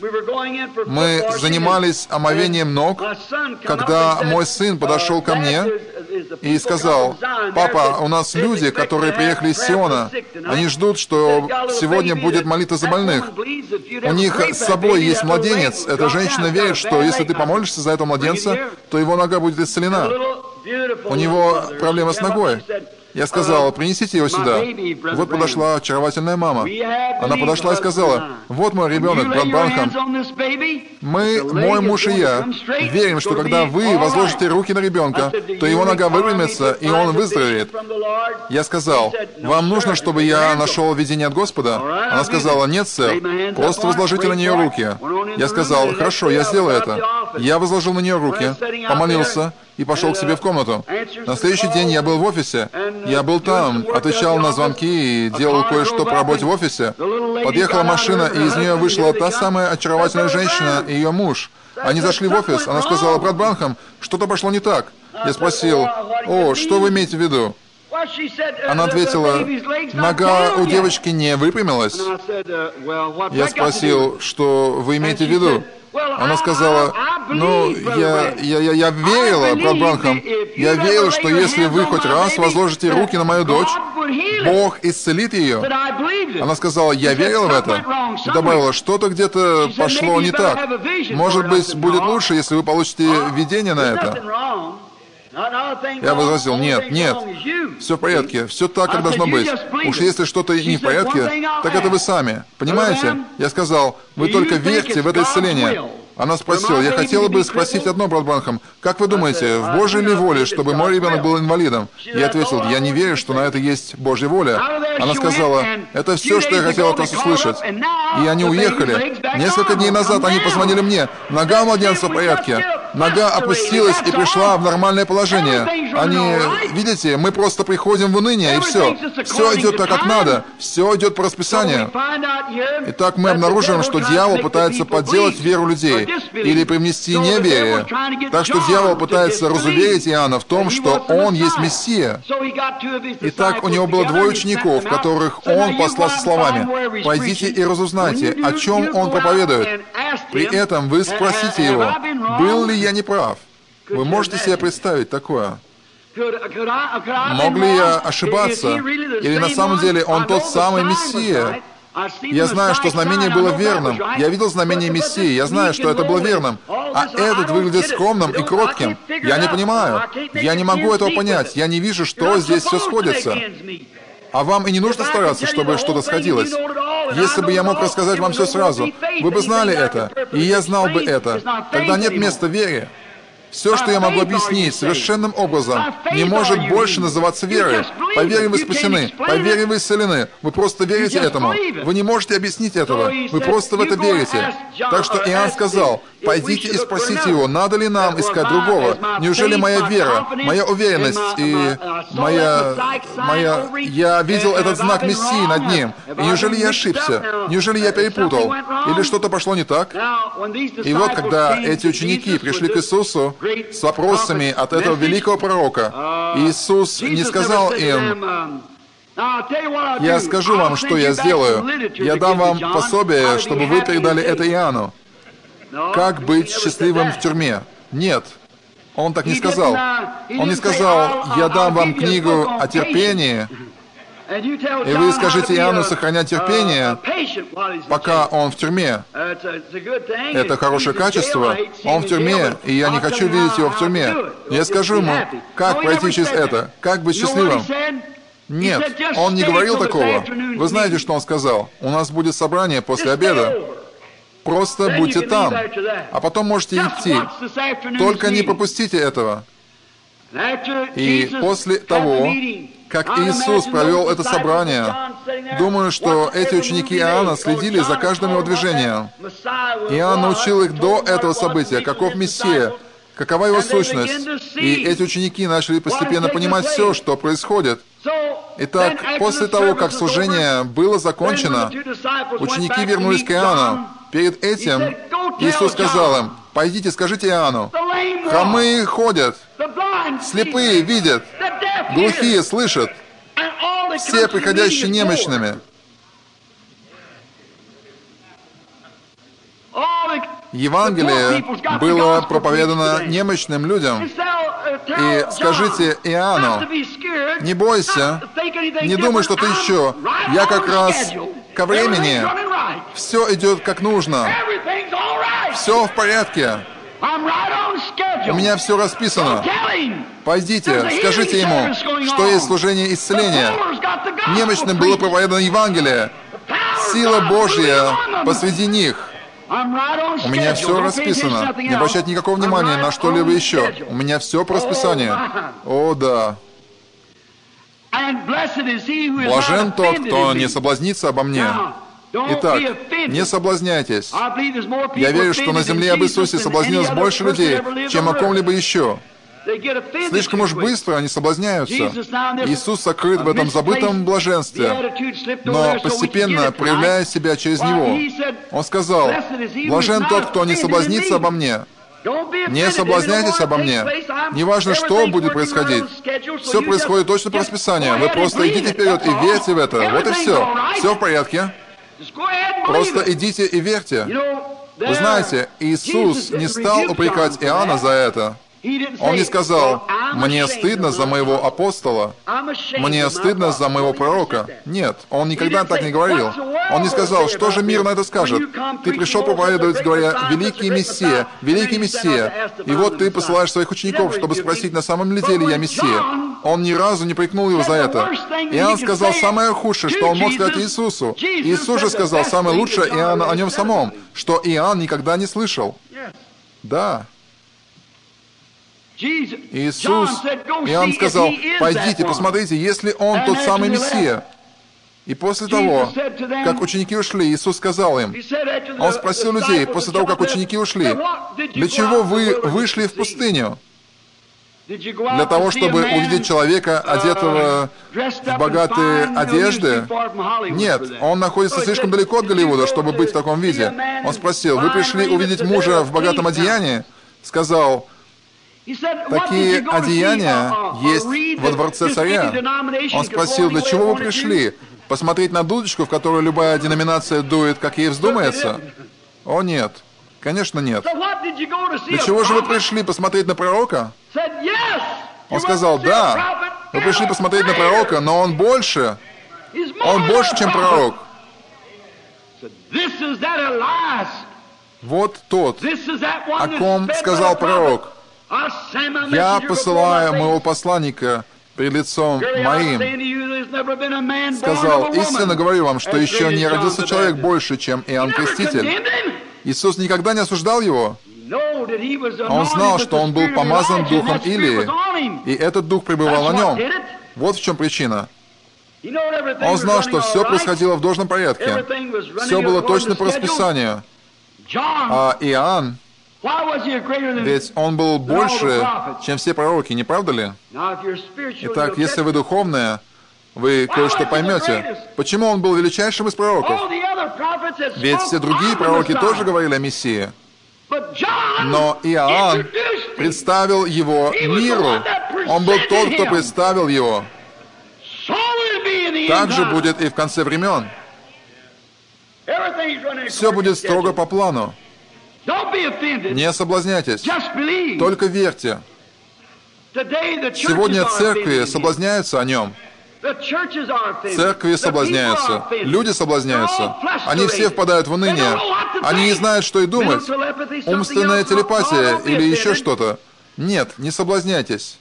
Мы занимались омовением ног, когда мой сын подошел ко мне и сказал: «Папа, у нас люди, которые приехали из Сиона, они ждут, что сегодня будет молитва за больных. У них с собой есть младенец. Эта женщина верит, что если ты помолишься за этого младенца, то его нога будет исцелена. У него проблема с ногой». Я сказал: «Принесите его сюда». Вот подошла очаровательная мама. Она подошла и сказала: «Вот мой ребенок, брат Бранхам. Мы, мой муж и я, верим, что когда вы возложите руки на ребенка, то его нога выпрямится, и он выздоровеет». Я сказал: «Вам нужно, чтобы я нашел видение от Господа?» Она сказала: «Нет, сэр, просто возложите на нее руки». Я сказал: «Хорошо, я сделаю это». Я возложил на нее руки, помолился и пошел к себе в комнату. На следующий день я был в офисе. Я был там, отвечал на звонки и делал кое-что по работе в офисе. Подъехала машина, и из нее вышла та самая очаровательная женщина и ее муж. Они зашли в офис. Она сказала: «Брат Бранхам, что-то пошло не так». Я спросил: «О, что вы имеете в виду?» Она ответила: «Нога у девочки не выпрямилась». Я спросил: «Что вы имеете в виду?» Она сказала: «Ну, я верила, брат Бранхам, я верила, что если вы хоть раз возложите руки на мою дочь, Бог исцелит ее. Она сказала, я верила в это. И добавила, что-то где-то пошло не так. Может быть, будет лучше, если вы получите видение на это. Я возразил, нет, нет, все в порядке, все так, как должно быть. Уж если что-то не в порядке, так это вы сами. Понимаете? Я сказал, вы только верьте в это исцеление. Она спросила, я хотела бы спросить одно, брат Бранхам, как вы думаете, в Божьей ли воле, чтобы мой ребенок был инвалидом? Я ответил, я не верю, что на это есть Божья воля. Она сказала, это все, что я хотела от вас услышать. И они уехали. Несколько дней назад они позвонили мне, нога младенца в порядке. Нога опустилась и пришла в нормальное положение. Они, видите, мы просто приходим в уныние, и все. Все идет так, как надо. Все идет по расписанию. Итак, мы обнаруживаем, что дьявол пытается подделать веру людей или привнести неверие. Так что дьявол пытается разуверить Иоанна в том, что он есть Мессия. Итак, у него было двое учеников, которых он послал со словами, «Пойдите и разузнайте, о чем он проповедует. При этом вы спросите его, был ли я неправ?» Вы можете себе представить такое? Мог ли я ошибаться? Или на самом деле он тот самый Мессия? Я знаю, что знамение было верным. Я видел знамение Мессии. Я знаю, что это было верным. А этот выглядит скромным и кротким. Я не понимаю. Я не могу этого понять. Я не вижу, что здесь все сходится. А вам и не нужно стараться, чтобы что-то сходилось. Если бы я мог рассказать вам все сразу, вы бы знали это, и я знал бы это. Тогда нет места вере. Все, что я могу объяснить совершенным образом, не может больше называться верой. По вере вы спасены, по вере вы исцелены. Вы просто верите этому. Вы не можете объяснить этого. Вы просто в это верите. Так что Иоанн сказал, пойдите и спросите его, надо ли нам искать другого. Неужели моя вера, моя уверенность и я видел этот знак Мессии над ним. И неужели я ошибся? Неужели я перепутал? Или что-то пошло не так? И вот, когда эти ученики пришли к Иисусу с вопросами от этого великого пророка, Иисус не сказал им, «Я скажу вам, что я сделаю. Я дам вам пособие, чтобы вы передали это Иоанну. Как быть счастливым в тюрьме?» Нет. Он так не сказал. Он не сказал, «Я дам вам книгу о терпении, и вы скажите Иоанну сохранять терпение, пока он в тюрьме». Это хорошее качество. Он в тюрьме, и я не хочу видеть его в тюрьме. Я скажу ему, как пройти через это, как быть счастливым. Нет, он не говорил такого. Вы знаете, что он сказал? У нас будет собрание после обеда. Просто будьте там, а потом можете идти. Только не пропустите этого. И после того, как Иисус провел это собрание, думаю, что эти ученики Иоанна следили за каждым его движением. Иоанн научил их до этого события, каков Мессия, какова его сущность. И эти ученики начали постепенно понимать все, что происходит. Итак, после того, как служение было закончено, ученики вернулись к Иоанну. Перед этим Иисус сказал им, «Пойдите, скажите Иоанну, хромые ходят, слепые видят, глухие слышат, все приходящие немощными». Евангелие было проповедано немощным людям. И скажите Иоанну, не бойся, не думай что-то еще. Я как раз ко времени. Все идет как нужно. Все в порядке. У меня все расписано. Пойдите, скажите ему, что есть служение исцеления. Немощным было проповедано Евангелие. Сила Божья посреди них. У меня все расписано. Не обращайте никакого внимания на что-либо еще. У меня все по расписанию. О, да. Блажен тот, кто не соблазнится обо мне. Итак, не соблазняйтесь. Я верю, что на земле об Иисусе соблазнилось больше людей, чем о ком-либо еще. Слишком уж быстро они соблазняются. Иисус сокрыт в этом забытом блаженстве, но постепенно проявляя себя через Него. Он сказал, «Блажен тот, кто не соблазнится обо мне». Не соблазняйтесь обо мне. Неважно, что будет происходить. Все происходит точно по расписанию. Вы просто идите вперед и верьте в это. Вот и все. Все в порядке. Просто идите и верьте. Вы знаете, Иисус не стал упрекать Иоанна за это. Он не сказал: «Мне стыдно за моего апостола, мне стыдно за моего пророка». Нет, он никогда так не говорил. Он не сказал: «Что же мир на это скажет? Ты пришел проповедовать, говоря: великий Мессия, великий Мессия, и вот ты посылаешь своих учеников, чтобы спросить, на самом ли деле я Мессия». Он ни разу не прикнул его за это. Иоанн сказал самое худшее, что он мог сказать Иисусу. Иисус же сказал самое лучшее Иоанну о нем самом, что Иоанн никогда не слышал. Да. Иисус, Иоанн сказал: «Пойдите, посмотрите, если Он тот самый Мессия». И после того, как ученики ушли, Иисус сказал им, Он спросил людей, после того, как ученики ушли: «Для чего вы вышли в пустыню? Для того, чтобы увидеть человека, одетого в богатые одежды? Нет, он находится слишком далеко от Голливуда, чтобы быть в таком виде». Он спросил: «Вы пришли увидеть мужа в богатом одеянии?» Сказал: «Такие одеяния есть во дворце царя». Он спросил: «Для чего вы пришли? Посмотреть на дудочку, в которую любая деноминация дует, как ей вздумается?» О, нет. Конечно, нет. Для чего же вы пришли? Посмотреть на пророка? Он сказал: «Да, вы пришли посмотреть на пророка, но он больше. Он больше, чем пророк». Вот тот, о ком сказал пророк: «Я посылаю моего посланника перед лицом моим». Сказал: «Истинно говорю вам, что еще не родился человек больше, чем Иоанн Креститель». Иисус никогда не осуждал его. Он знал, что он был помазан духом Илии, и этот дух пребывал на нем. Вот в чем причина. Он знал, что все происходило в должном порядке. Все было точно по расписанию. А Иоанн, ведь он был больше, чем все пророки, не правда ли? Итак, если вы духовные, вы кое-что поймете. Почему он был величайшим из пророков? Ведь все другие пророки тоже говорили о Мессии. Но Иоанн представил его миру. Он был тот, кто представил его. Так же будет и в конце времен. Все будет строго по плану. Не соблазняйтесь. Только верьте. Сегодня церкви соблазняются о нем. Церкви соблазняются, люди соблазняются. Они все впадают в уныние. Они не знают, что и думать. Умственная телепатия или еще что-то. Нет, не соблазняйтесь.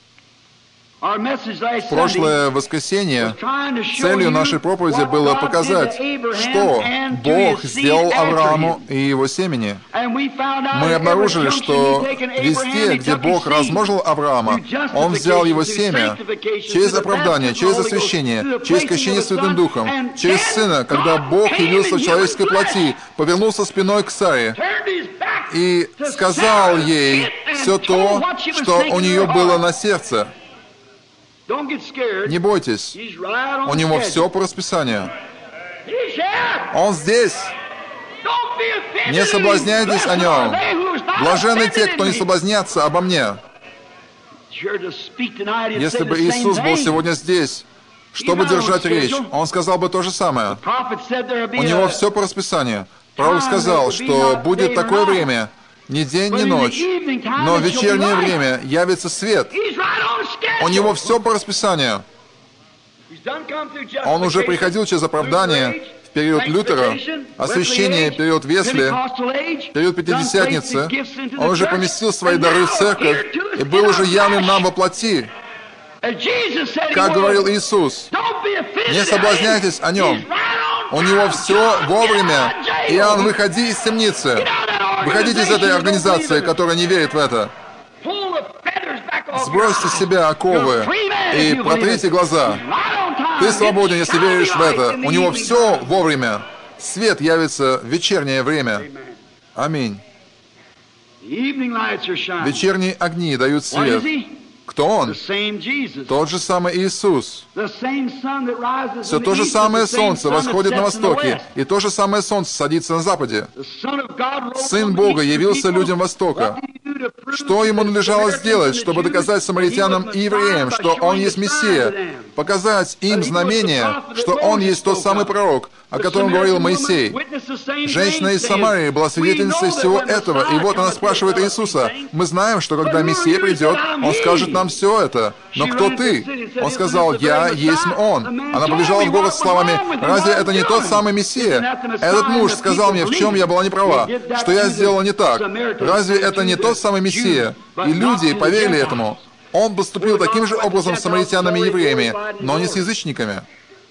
В прошлое воскресенье целью нашей проповеди было показать, что Бог сделал Аврааму и его семени. Мы обнаружили, что везде, где Бог размножил Авраама, Он взял его семя через оправдание, через освящение, через крещение Святым Духом, через Сына, когда Бог явился в человеческой плоти, повернулся спиной к Саре и сказал ей все то, что у нее было на сердце. Не бойтесь, у него все по расписанию. Он здесь. Не соблазняйтесь о нем. Блаженны те, кто не соблазнятся обо мне. Если бы Иисус был сегодня здесь, чтобы держать речь, Он сказал бы то же самое. У него все по расписанию. Пророк сказал, что будет такое время, ни день, ни ночь, но в вечернее время явится свет. У него все по расписанию. Он уже приходил через оправдание в период Лютера, освящение, период Весли, период Пятидесятницы. Он уже поместил свои дары в церковь и был уже явлен нам во плоти. Как говорил Иисус, не соблазняйтесь о нем. У него все вовремя. Иоанн, выходи из темницы. Выходите из этой организации, которая не верит в это. Сбросьте с себя оковы и протрите глаза. Ты свободен, если веришь в это. У него все вовремя. Свет явится в вечернее время. Аминь. Вечерние огни дают свет. Кто Он? Тот же самый Иисус. Все то же самое солнце восходит на востоке, и то же самое солнце садится на западе. Сын Бога явился людям Востока. Что ему надлежало сделать, чтобы доказать самаритянам и евреям, что он есть Мессия, показать им знамение, что он есть тот самый пророк, о котором говорил Моисей. Женщина из Самарии была свидетельницей всего этого, и вот она спрашивает Иисуса: «Мы знаем, что когда Мессия придет, Он скажет нам все это. Но кто ты?» Он сказал: «Я есть Он». Она побежала в город с словами: «Разве это не тот самый Мессия? Этот муж сказал мне, в чем я была неправа, что я сделала не так. Разве это не тот самый Мессия?» И люди поверили этому. Он поступил таким же образом с самаритянами и евреями, но не с язычниками.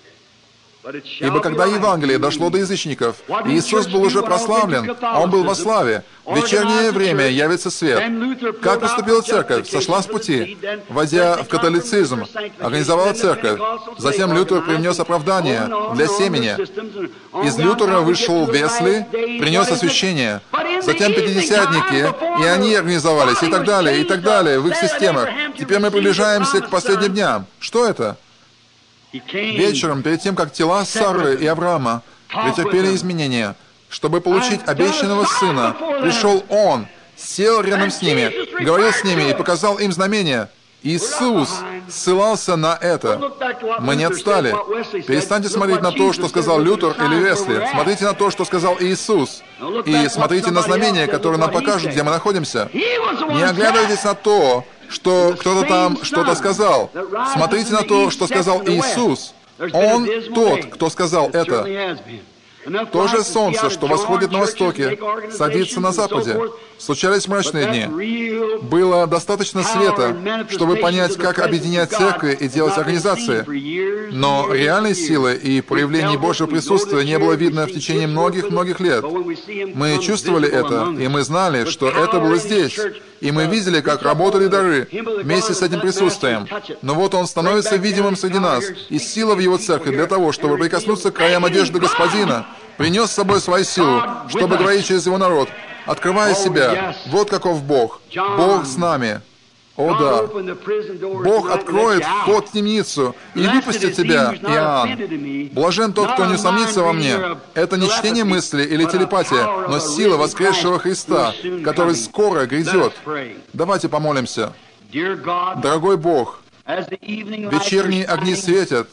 Ибо когда Евангелие дошло до язычников, Иисус был уже прославлен, Он был во славе. В вечернее время явится свет. Как поступила церковь? Сошла с пути, войдя в католицизм, организовала церковь. Затем Лютер принес оправдание для семени. Из Лютера вышел Весли, принес освящение. Затем пятидесятники, и они организовались, и так далее, в их системах. Теперь мы приближаемся к последним дням. Что это? Вечером, перед тем, как тела Сары и Авраама претерпели изменения, чтобы получить обещанного сына, пришел Он, сел рядом с ними, говорил с ними и показал им знамения. Иисус ссылался на это. Мы не отстали. Перестаньте смотреть на то, что сказал Лютер или Весли. Смотрите на то, что сказал Иисус. И смотрите на знамения, которые нам покажут, где мы находимся. Не оглядывайтесь на то, что кто-то там что-то сказал. Смотрите на то, что сказал Иисус. Он тот, кто сказал это. То же солнце, что восходит на востоке, садится на западе. Случались мрачные дни. Было достаточно света, чтобы понять, как объединять церкви и делать организации. Но реальной силы и проявлений Божьего присутствия не было видно в течение многих-многих лет. Мы чувствовали это, и мы знали, что это было здесь. И мы видели, как работали дары вместе с этим присутствием. Но вот Он становится видимым среди нас, и сила в Его церкви для того, чтобы прикоснуться к краям одежды Господина, принес с собой свою силу, чтобы говорить через Его народ, открывая себя. Вот каков Бог. Бог с нами. О да. Бог откроет вход в темницу и выпустит тебя, Иоанн. Блажен тот, кто не усомнится во мне. Это не чтение мысли или телепатия, но сила воскресшего Христа, который скоро грядет. Давайте помолимся. Дорогой Бог, вечерние огни светят,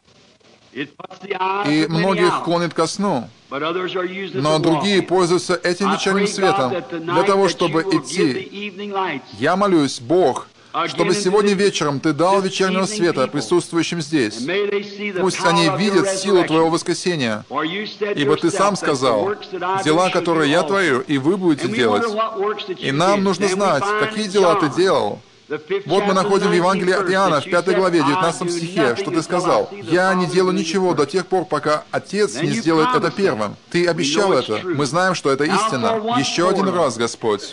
и многих клонит ко сну, но другие пользуются этим вечерним светом для того, чтобы идти. Я молюсь, Бог, чтобы сегодня вечером Ты дал вечернего света присутствующим здесь. Пусть они видят силу Твоего воскресения, ибо Ты сам сказал: «Дела, которые я творю, и вы будете делать». И нам нужно знать, какие дела Ты делал. Вот мы находим в Евангелии от Иоанна, в 5 главе, 19 стихе, что Ты сказал: «Я не делаю ничего до тех пор, пока Отец не сделает это первым». Ты обещал это. Мы знаем, что это истина. Еще один раз, Господь.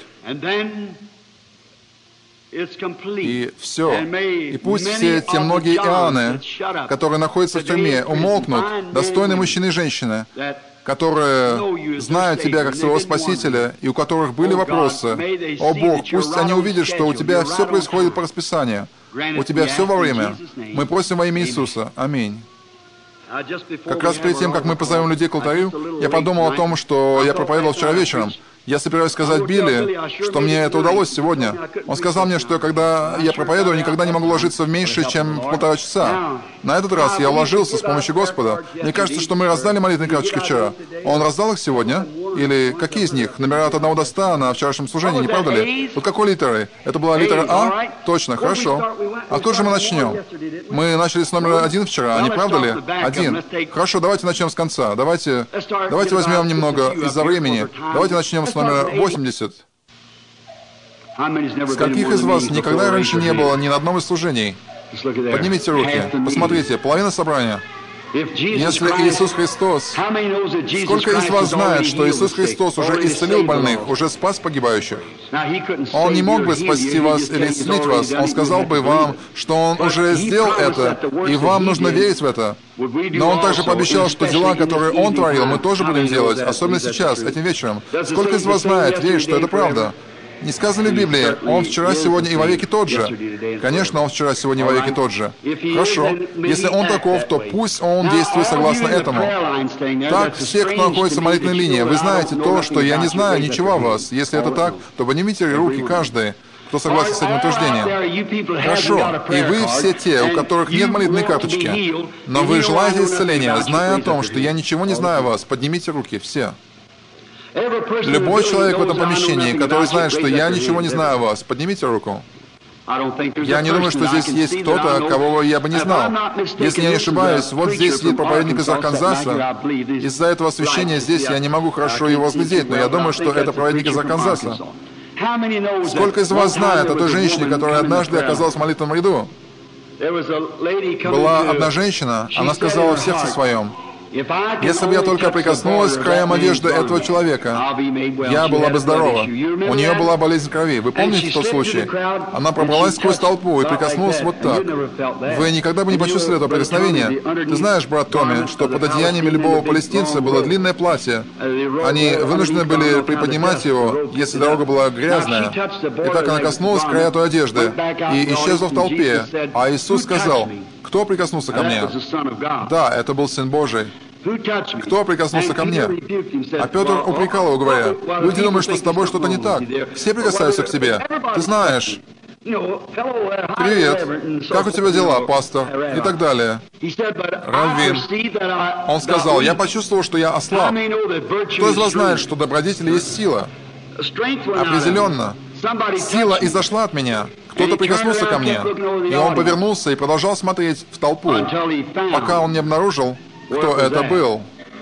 И все. И пусть все те многие Иоанны, которые находятся в тюрьме, умолкнут, достойные мужчины и женщины, которые знают Тебя как своего Спасителя, и у которых были вопросы. О Бог, пусть они увидят, что у Тебя все происходит по расписанию. У Тебя все во время. Мы просим во имя Иисуса. Аминь. Как раз перед тем, как мы позовем людей к алтарю, я подумал о том, что я проповедовал вчера вечером. Я собираюсь сказать Билли, что мне это удалось сегодня. Он сказал мне, что когда я проповедую, никогда не могу ложиться в меньше, чем в 1,5 часа. На этот раз я уложился с помощью Господа. Мне кажется, что мы раздали молитвенные карточки вчера. Он раздал их сегодня? Или какие из них? Номера от 1 до 100 на вчерашнем служении, не правда ли? Вот какой литерой? Это была литера А? Точно, хорошо. Откуда же мы начнем? Мы начали с номера 1 вчера, не правда ли? 1. Хорошо, давайте начнем с конца. Давайте возьмем немного из-за времени. Давайте начнем с номера 80. Скольких из вас никогда раньше не было ни на одном из служений? Поднимите руки. Посмотрите, половина собрания. Если Иисус Христос... Сколько из вас знает, что Иисус Христос уже исцелил больных, уже спас погибающих? Он не мог бы спасти вас или исцелить вас. Он сказал бы вам, что Он уже сделал это, и вам нужно верить в это. Но Он также пообещал, что дела, которые Он творил, мы тоже будем делать, особенно сейчас, этим вечером. Сколько из вас знает, верит, что это правда? Не сказано в Библии, Он вчера, сегодня и вовеки тот же. Конечно, Он вчера, сегодня и вовеки тот же. Хорошо. Если Он таков, то пусть Он действует согласно этому. Так, все, кто находится в молитвенной линии, вы знаете то, что я не знаю ничего о вас. Если это так, то поднимите руки каждый, кто согласен с этим утверждением. Хорошо. И вы все те, у которых нет молитвенной карточки, но вы желаете исцеления, зная о том, что я ничего не знаю о вас, поднимите руки, все. Любой человек в этом помещении, который знает, что я ничего не знаю о вас, поднимите руку. Я не думаю, что здесь есть кто-то, кого я бы не знал. Если я не ошибаюсь, вот здесь сидит проповедник из Арканзаса. Из-за этого освещения здесь я не могу хорошо его разглядеть, но я думаю, что это проповедник из Арканзаса. Сколько из вас знает о той женщине, которая однажды оказалась в молитвенном ряду? Была одна женщина, она сказала в сердце своем: «Если бы я только прикоснулась к краям одежды этого человека, я была бы здорова». У нее была болезнь крови. Вы помните тот случай? Она пробралась сквозь толпу и прикоснулась вот так. Вы никогда бы не почувствовали этого прикосновения. Ты знаешь, брат Томми, что под одеяниями любого палестинца было длинное платье. Они вынуждены были приподнимать его, если дорога была грязная. И так она коснулась края той одежды и исчезла в толпе. А Иисус сказал: «Кто прикоснулся ко мне?» Да, это был Сын Божий. Кто прикоснулся ко мне? А Петр упрекал его, говоря: «Люди думают, что с тобой что-то не так. Все прикасаются к тебе. Ты знаешь. Привет. Как у тебя дела, пастор?» И так далее. Раввин. Он сказал: «Я почувствовал, что я ослаб. Кто из вас знает, что добродетель есть сила?» Определенно. Сила изошла от меня. Кто-то прикоснулся ко мне. И он повернулся и продолжал смотреть в толпу, пока он не обнаружил, кто это был.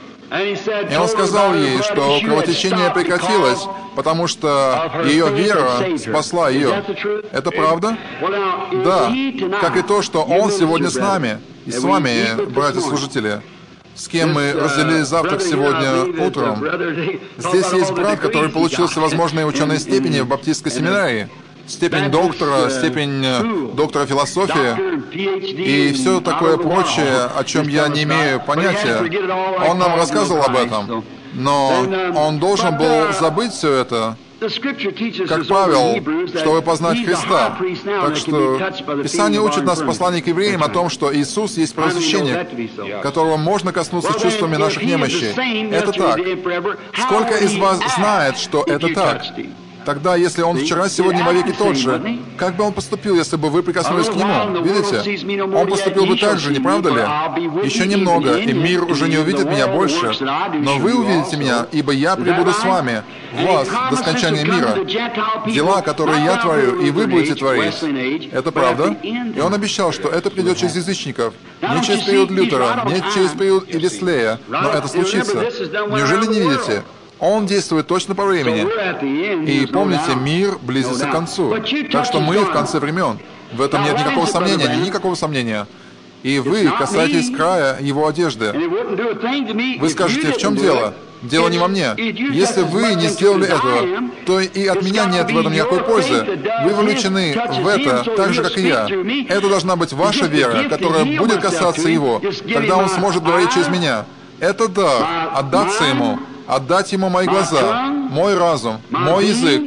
И он сказал ей, что кровотечение прекратилось, потому что ее вера спасла ее. Это правда? Да. Как и то, что Он сегодня с нами и с вами, братья-служители, с кем мы разделили завтрак сегодня утром. Здесь есть брат, который получил всевозможные ученые степени в баптистской семинарии. Степень доктора, степень доктора философии и все такое прочее, о чем я не имею понятия. Он нам рассказывал об этом, но он должен был забыть все это, как Павел, чтобы познать Христа. Так что Писание учит нас в послании к евреям о том, что Иисус есть первосвященник, которого можно коснуться чувствами наших немощей. Это так. Сколько из вас знает, что это так? Тогда, если Он вчера, сегодня, вовеки тот же, как бы Он поступил, если бы вы прикоснулись к Нему? Видите? Он поступил бы так же, не правда ли? Еще немного, и мир уже не увидит меня больше, но вы увидите меня, ибо я пребуду с вами, вас, до скончания мира. Дела, которые я творю, и вы будете творить. Это правда? И Он обещал, что это придет через язычников, не через период Лютера, не через период Веслея, но это случится. Неужели не видите? Он действует точно по времени. И помните, мир близится к концу. Так что мы в конце времен. В этом нет никакого сомнения, никакого сомнения. И вы касаетесь края его одежды. Вы скажете: в чем дело? Дело не во мне. Если вы не сделали этого, то и от меня нет в этом никакой пользы. Вы вовлечены в это так же, как и я. Это должна быть ваша вера, которая будет касаться его. Тогда он сможет говорить через меня. Это дар, отдаться ему. Отдать Ему мои глаза, мой разум, мой язык,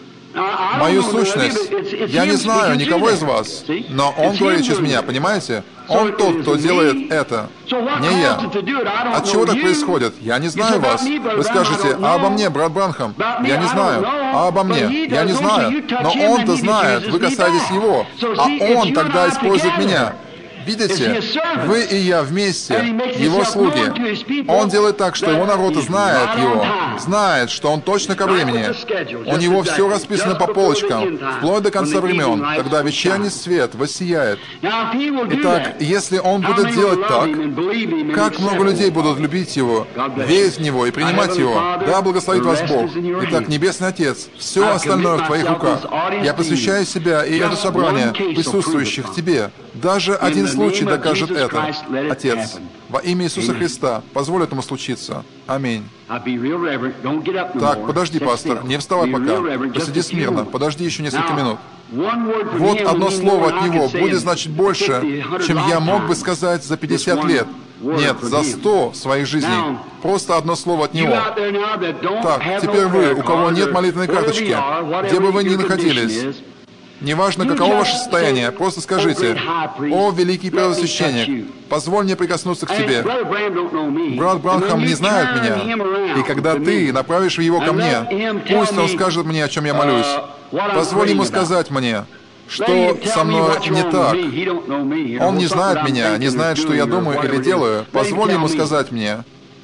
мою сущность. Я не знаю никого из вас, но Он говорит через меня, понимаете? Он тот, кто делает это, не я. От чего так происходит? Я не знаю вас. Вы скажете: а обо мне, брат Бранхам? Я не знаю. А обо мне? Я не знаю. Но Он-то знает, вы касаетесь Его, а Он тогда использует меня. Видите, вы и я вместе, Его слуги. Он делает так, что Его народ знает Его, знает, что Он точно ко времени. У Него все расписано по полочкам, вплоть до конца времен, когда вечерний свет воссияет. Итак, если Он будет делать так, как много людей будут любить Его, верить в Него и принимать Его, да благословит вас Бог. Итак, Небесный Отец, все остальное в Твоих руках. Я посвящаю себя и это собрание присутствующих Тебе. Даже один случай докажет это. Отец, во имя Иисуса Христа, позволь этому случиться. Аминь. Так, подожди, пастор, не вставай пока. Посиди смирно, подожди еще несколько минут. Вот одно слово от Него будет значить больше, чем я мог бы сказать за 50 лет. Нет, за 100 своих жизней. Просто одно слово от Него. Так, теперь вы, у кого нет молитвенной карточки, где бы вы ни находились, неважно, каково ваше состояние, просто скажите: «О, великий первосвященник, позволь мне прикоснуться к Тебе. Брат Бранхам не знает меня, и когда Ты направишь его ко мне, пусть он скажет мне, о чем я молюсь. Позволь ему сказать мне, что со мной не так. Он не знает меня, не знает, что я думаю или делаю. Позволь ему сказать мне.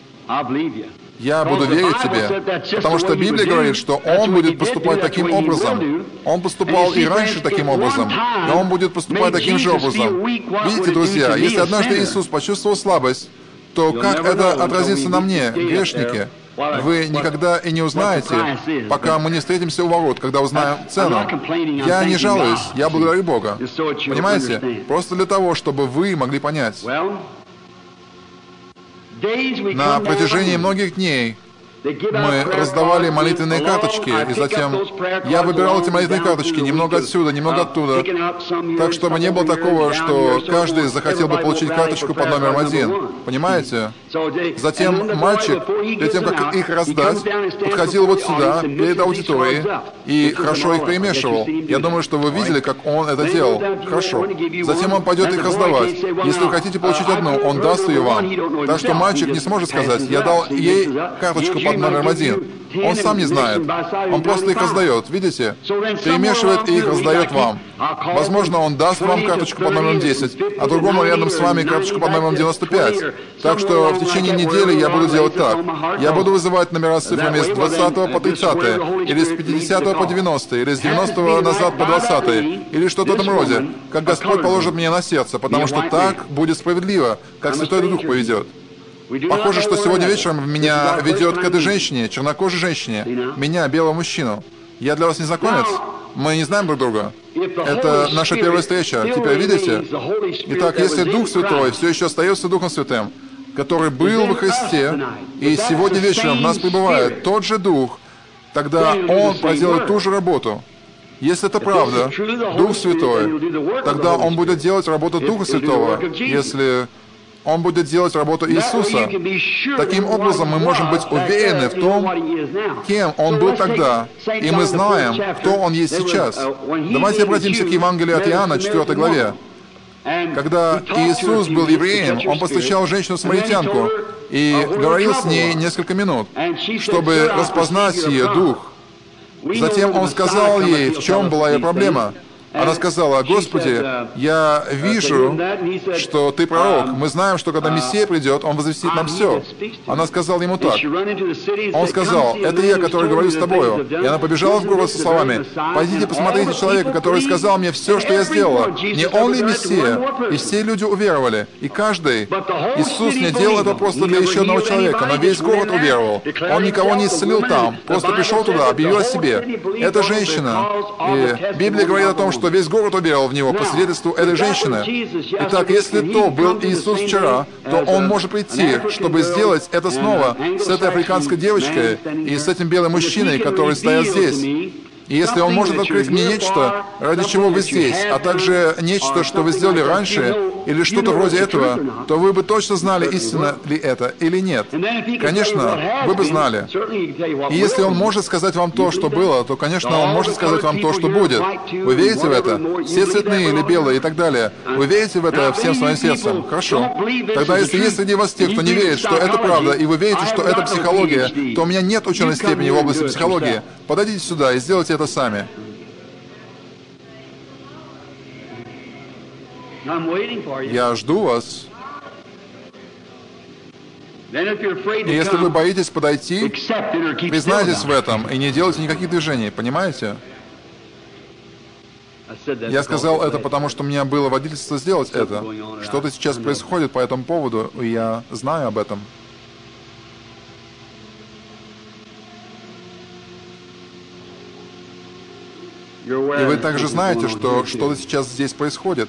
Я буду верить Тебе, потому что Библия говорит, что Он будет поступать таким образом. Он поступал и раньше таким образом, и Он будет поступать таким же образом. Видите, друзья, если однажды Иисус почувствовал слабость, то как это отразится на мне, грешнике? Вы никогда и не узнаете, пока мы не встретимся у ворот, когда узнаем цену. Я не жалуюсь, я благодарю Бога. Понимаете? Просто для того, чтобы вы могли понять. На протяжении многих дней мы раздавали молитвенные карточки, и затем я выбирал эти молитвенные карточки немного отсюда, немного оттуда, так, чтобы не было такого, что каждый захотел бы получить карточку под номером 1. Понимаете? Затем мальчик, перед тем, как их раздать, подходил вот сюда, перед аудиторией, и хорошо их перемешивал. Я думаю, что вы видели, как он это делал. Хорошо. Затем он пойдет их раздавать. Если вы хотите получить одну, он даст ее вам. Так что мальчик не сможет сказать: «Я дал ей карточку под номером 1. Он сам не знает. Он просто их раздает. Видите? Перемешивает и их раздает вам. Возможно, он даст вам карточку под номером 10, а другому рядом с вами карточку под номером 95. Так что в течение недели я буду делать так. Я буду вызывать номера с цифрами с 20 по 30, или с 50 по 90, или с 90 назад по 20, или что-то в этом роде, как Господь положит мне на сердце, потому что так будет справедливо, как Святой Дух поведет. Похоже, что сегодня вечером меня ведет к этой женщине, чернокожей женщине, меня, белого мужчину. Я для вас незнакомец? Мы не знаем друг друга. Это наша первая встреча. Теперь видите? Итак, если Дух Святой все еще остается Духом Святым, который был во Христе, и сегодня вечером в нас пребывает тот же Дух, тогда Он проделает ту же работу. Если это правда, Дух Святой, тогда Он будет делать работу Духа Святого, если Он будет делать работу Иисуса. Таким образом, мы можем быть уверены в том, кем Он был тогда, и мы знаем, кто Он есть сейчас. Давайте обратимся к Евангелию от Иоанна, 4 главе. Когда Иисус был евреем, Он посещал женщину-самаритянку и говорил с ней несколько минут, чтобы распознать ее дух. Затем Он сказал ей, в чем была ее проблема. Она сказала: «Господи, я вижу, что Ты пророк. Мы знаем, что когда Мессия придет, Он возвестит нам все». Она сказала ему так. Он сказал: «Это я, который говорю с тобою». И она побежала в город со словами: «Пойдите, посмотрите человека, который сказал мне все, что я сделала. Не он ли Мессия?» И все люди уверовали. И каждый. Иисус не делал это просто для еще одного человека, но весь город уверовал. Он никого не исцелил там. Просто пришел туда, объявил о себе. Это женщина. И Библия говорит о том, что весь город уверовал в Него по свидетельству этой женщины. Итак, если то был Иисус вчера, то Он может прийти, чтобы сделать это снова с этой африканской девочкой и с этим белым мужчиной, который стоят здесь. И если Он может открыть мне нечто, ради чего вы здесь, а также нечто, что вы сделали раньше, или что-то вроде этого, то вы бы точно знали, истина ли это или нет. Конечно, вы бы знали. И если Он может сказать вам то, что было, то, конечно, Он может сказать вам то, что будет. Вы верите в это? Все цветные или белые и так далее. Вы верите в это всем своим сердцем? Хорошо. Тогда, если есть среди вас те, кто не верит, что это правда, и вы верите, что это психология, то у меня нет ученой степени в области психологии. Подойдите сюда и сделайте это сами. Я жду вас. И если вы боитесь подойти, признайтесь в этом и не делайте никаких движений, понимаете? Я сказал это, потому что у меня было водительство сделать это. Что-то сейчас происходит по этому поводу, и я знаю об этом. И вы также знаете, что что-то сейчас здесь происходит.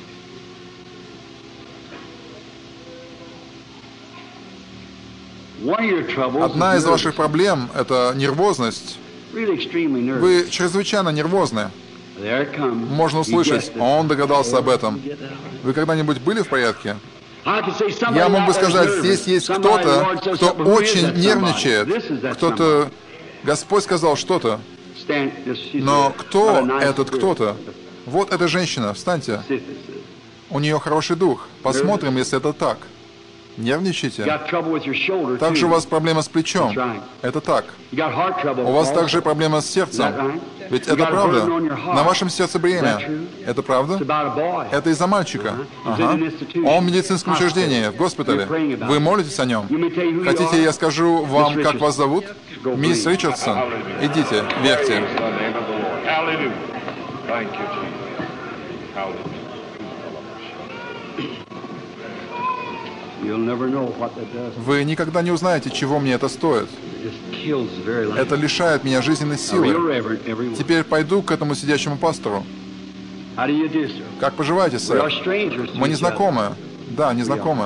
Одна из ваших проблем — это нервозность. Вы чрезвычайно нервозны. Можно услышать: «Он догадался об этом». Вы когда-нибудь были в порядке? Я мог бы сказать, здесь есть кто-то, кто очень нервничает, кто-то... Господь сказал что-то. Но кто этот кто-то? Вот эта женщина, встаньте. У нее хороший дух. Посмотрим, если это так. Нервничайте. Также у вас проблема с плечом. Это так. У вас также проблема с сердцем. Ведь это правда. На вашем сердце бремя. Это правда? Это из-за мальчика. Ага. Он в медицинском учреждении, в госпитале. Вы молитесь о нем? Хотите, я скажу вам, как вас зовут? Мисс Ричардсон. Идите, верьте. Вы никогда не узнаете, чего мне это стоит. Это лишает меня жизненной силы. Теперь пойду к этому сидящему пастору. Как поживаете, сэр? Мы не знакомы. Да, не знакомы.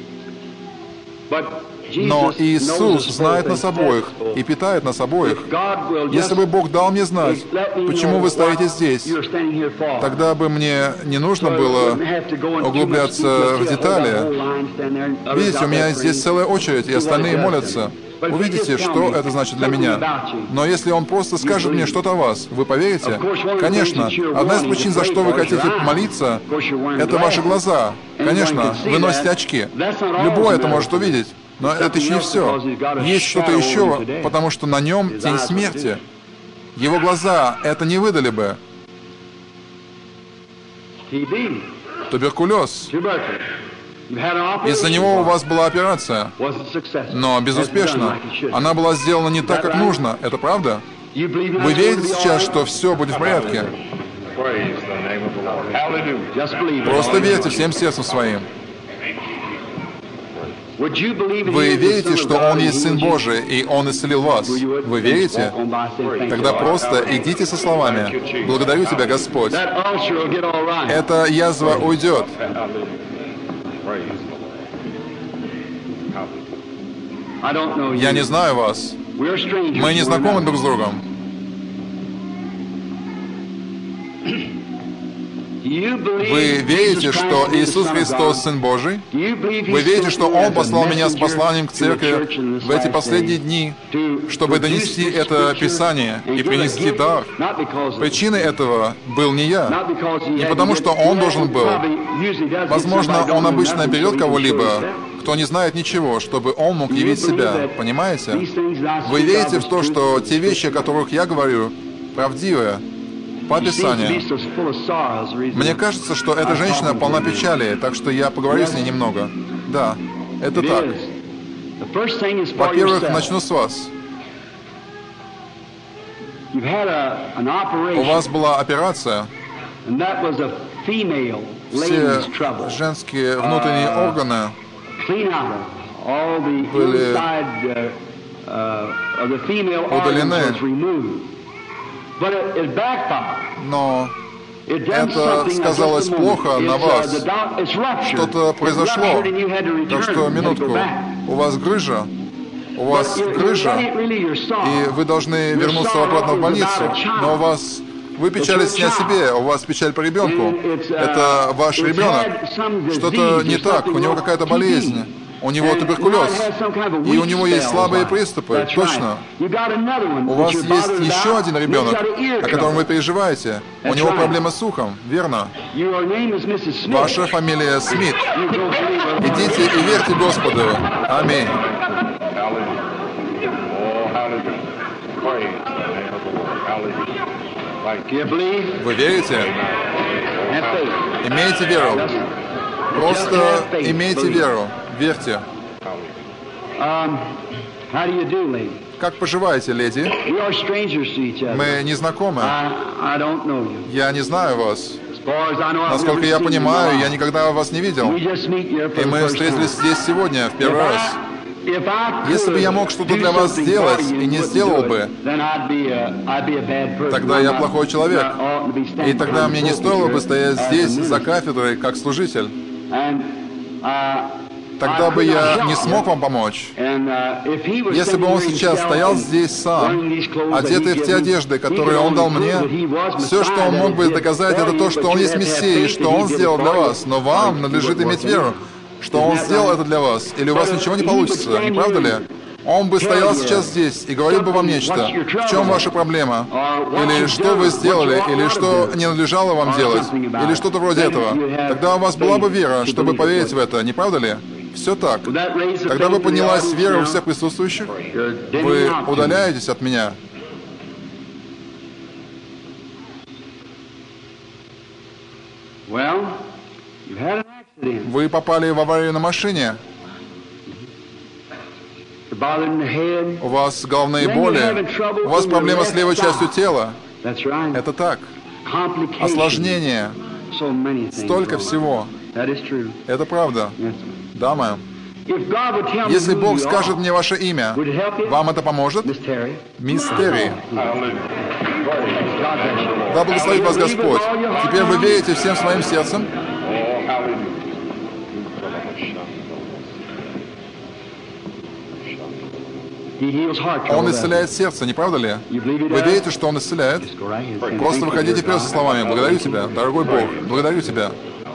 Но Иисус знает нас обоих и питает нас обоих. Если бы Бог дал мне знать, почему вы стоите здесь, тогда бы мне не нужно было углубляться в детали. Видите, у меня здесь целая очередь, и остальные молятся. Увидите, что это значит для меня. Но если Он просто скажет мне что-то о вас, вы поверите? Конечно. Одна из причин, за что вы хотите молиться, это ваши глаза. Конечно, вы носите очки. Любой это может увидеть. Но это еще не все. Есть что-то еще, потому что на нем тень смерти. Его глаза это не выдали бы. Туберкулез. Из-за него у вас была операция, но безуспешно. Она была сделана не так, как нужно. Это правда? Вы верите сейчас, что все будет в порядке? Просто верьте всем сердцем своим. Вы верите, что Он есть Сын Божий, и Он исцелил вас? Вы верите? Тогда просто идите со словами: «Благодарю Тебя, Господь». Эта язва уйдет. Я не знаю вас. Мы не знакомы друг с другом. Вы верите, что Иисус Христос Сын Божий? Вы верите, что Он послал меня с посланием к церкви в эти последние дни, чтобы донести это Писание и принести дар? Причиной этого был не я. Не потому, что Он должен был. Возможно, Он обычно берет кого-либо, кто не знает ничего, чтобы Он мог явить себя. Понимаете? Вы верите в то, что те вещи, о которых я говорю, правдивые? По Писанию. Мне кажется, что эта женщина полна печали, так что я поговорю с ней немного. Да, это так. Во-первых, начну с вас. У вас была операция. Все женские внутренние органы были удалены. Но это сказалось плохо на вас. Что-то произошло. Так что, минутку. У вас грыжа. У вас грыжа. И вы должны вернуться обратно в больницу. Но у вас... Вы печались не о себе, у вас печаль по ребенку. Это ваш ребенок. Что-то не так, у него какая-то болезнь. У него туберкулез, и у него есть слабые приступы, точно. У вас есть еще один ребенок, о котором вы переживаете. У него проблема с ухом, верно? Ваша фамилия Смит. Идите и верьте Господу. Аминь. Вы верите? Имейте веру. Просто имейте веру. Верьте. Как поживаете, леди? Мы не знакомы. Я не знаю вас. Насколько я понимаю, я никогда вас не видел. И мы встретились здесь сегодня, в первый раз. Если бы я мог что-то для вас сделать и не сделал бы, тогда я плохой человек. И тогда мне не стоило бы стоять здесь, за кафедрой, как служитель. Тогда бы я не смог вам помочь. Если бы он сейчас стоял здесь сам, одетый в те одежды, которые он дал мне, все, что он мог бы доказать, это то, что он есть Мессия, и что он сделал для вас. Но вам надлежит иметь веру. что Он сделал это для вас, или у вас ничего не получится, не правда ли? Он бы стоял сейчас здесь и говорил бы вам нечто. В чем ваша проблема? Или что вы сделали, или что не надлежало вам делать, или что-то вроде этого. Тогда у вас была бы вера, чтобы поверить в это, не правда ли? Все так. Тогда бы поднялась вера у всех присутствующих. Вы удаляетесь от меня. Вы попали в аварию на машине. У вас головные боли. У вас проблема с левой частью тела. Это так. Осложнения. Столько всего. Это правда. Да, мэм. Если Бог скажет мне ваше имя, вам это поможет? Мисс Терри. Да благословит вас Господь. Теперь вы верите всем своим сердцем? Он исцеляет сердце, не правда ли? Вы верите, что Он исцеляет? Просто выходите вперед со словами: «Благодарю Тебя, дорогой Бог, благодарю Тебя».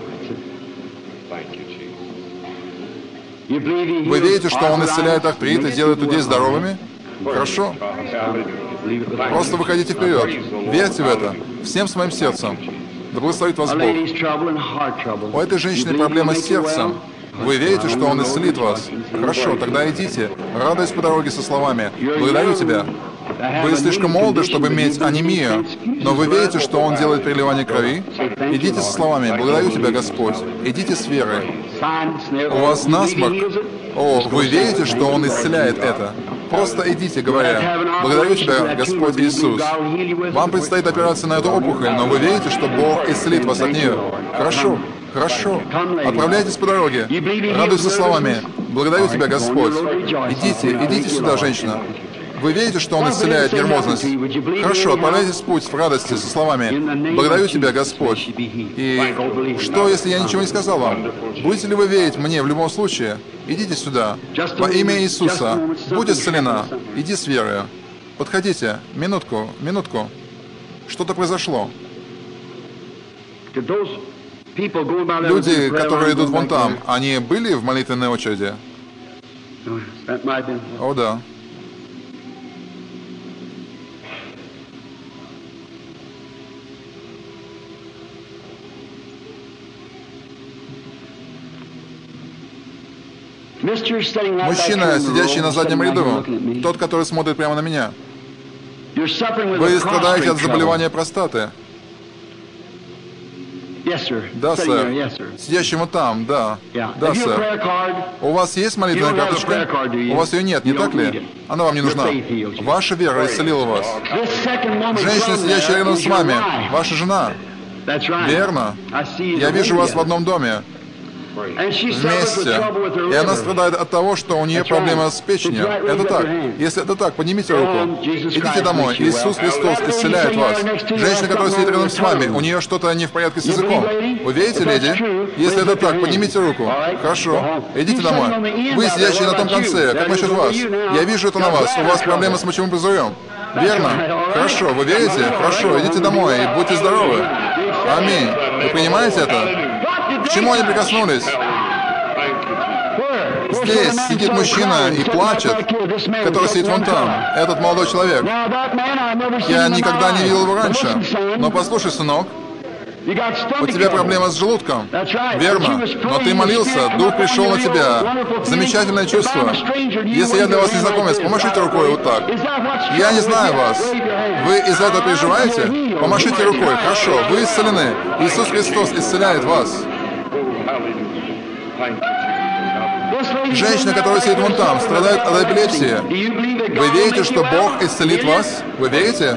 Вы верите, что Он исцеляет артрит и делает людей здоровыми? Хорошо. Просто выходите вперед. Верьте в это всем своим сердцем. Да благословит вас Бог. У этой женщины проблема с сердцем. Вы верите, что Он исцелит вас? Хорошо, тогда идите, радуясь по дороге со словами: «Благодарю Тебя». Вы слишком молоды, чтобы иметь анемию, но вы верите, что Он делает переливание крови? Идите со словами: «Благодарю Тебя, Господь». Идите с верой. У вас насморк? О, вы верите, что Он исцеляет это? Просто идите, говоря: «Благодарю Тебя, Господь Иисус». Вам предстоит операция на эту опухоль, но вы верите, что Бог исцелит вас от нее? Хорошо. Хорошо. Отправляйтесь по дороге. Радуйся словами: «Благодарю Тебя, Господь». Идите сюда, женщина. Вы верите, что Он исцеляет нервозность? Хорошо, отправляйтесь в путь в радости со словами: «Благодарю Тебя, Господь». И что, если я ничего не сказал вам? Будете ли вы верить мне в любом случае? Идите сюда. Во имя Иисуса. Будь исцелена. Иди с верой. Подходите. Минутку. Что-то произошло. Люди, которые идут вон там, они были в молитвенной очереди? О, да. Мужчина, сидящий на заднем ряду, тот, который смотрит прямо на меня. Вы страдаете от заболевания простаты. Да, сэр. Сидящий вот там, да. Да, сэр. У вас есть молитвенная карточка? У вас ее нет, не так ли? Она вам не нужна. Ваша вера исцелила вас. Женщина, сидящая рядом с вами, ваша жена. Верно. Я вижу вас в одном доме. Вместе. И она страдает от того, что у нее проблема с печенью. Это так. Если это так, поднимите руку. Идите домой. Иисус Христос исцеляет вас. Женщина, которая сидит рядом с вами, у нее что-то не в порядке с языком. Вы верите, леди? Если это так, поднимите руку. Хорошо. Идите домой. Вы, сидящие на том конце, как насчет вас? Я вижу это на вас. У вас проблема с мочевым пузырем. Верно? Хорошо. Вы верите? Хорошо. Идите домой и будьте здоровы. Аминь. Вы понимаете это? К чему они прикоснулись? Здесь сидит мужчина и плачет, который сидит вон там, этот молодой человек. Я никогда не видел его раньше. Но послушай, сынок, у тебя проблема с желудком. Верно. Но ты молился, Дух пришел на тебя. Замечательное чувство. Если я для вас незнакомец, помашите рукой вот так. Я не знаю вас. Вы из-за этого переживаете? Помашите рукой. Хорошо, вы исцелены. Иисус Христос исцеляет вас. Женщина, которая сидит вон там, страдает от эпилепсии. Вы верите, что Бог исцелит вас? Вы верите?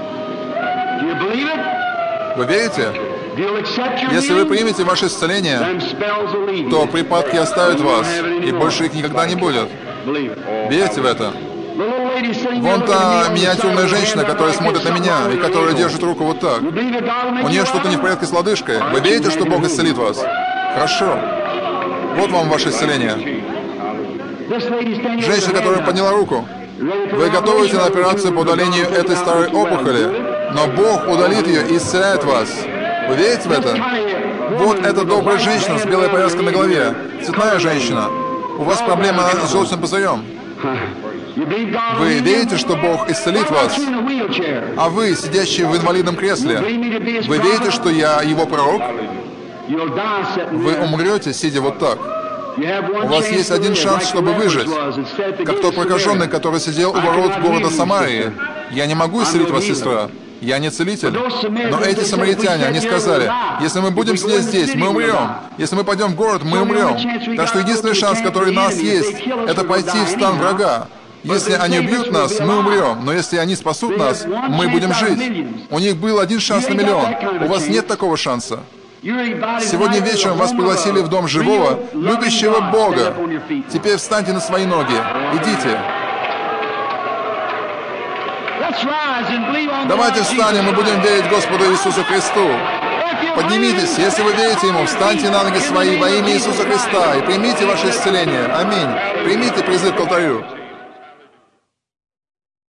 Вы верите? Если вы примете ваше исцеление, то припадки оставят вас, и больше их никогда не будет. Верите в это? Вон та миниатюрная женщина, которая смотрит на меня и которая держит руку вот так. У нее что-то не в порядке с лодыжкой. Вы верите, что Бог исцелит вас? Хорошо. Вот вам ваше исцеление. Женщина, которая подняла руку. Вы готовы идти на операцию по удалению этой старой опухоли, но Бог удалит ее и исцеляет вас. Вы верите в это? Вот эта добрая женщина с белой повязкой на голове. цветная женщина, у вас проблема с желчным пузырем. Вы верите, что Бог исцелит вас? А вы, сидящие в инвалидном кресле, вы верите, что я Его пророк? Вы умрете, сидя вот так. У вас есть один шанс, чтобы выжить. Как тот прокаженный, который сидел у ворот города Самарии. Я не могу исцелить вас, сестра. Я не целитель. Но эти самаритяне, они сказали, если мы будем сидеть здесь, мы умрем. Если мы пойдем в город, мы умрем. Так что единственный шанс, который у нас есть, это пойти в стан врага. Если они убьют нас, мы умрем. Но если они спасут нас, мы будем жить. У них был один шанс на миллион. У вас нет такого шанса. Сегодня вечером вас пригласили в дом живого, любящего Бога. Теперь встаньте на свои ноги. Идите. Давайте встанем и будем верить Господу Иисусу Христу. Поднимитесь, если вы верите Ему, встаньте на ноги свои во имя Иисуса Христа и примите ваше исцеление. Аминь. Примите призыв к алтарю.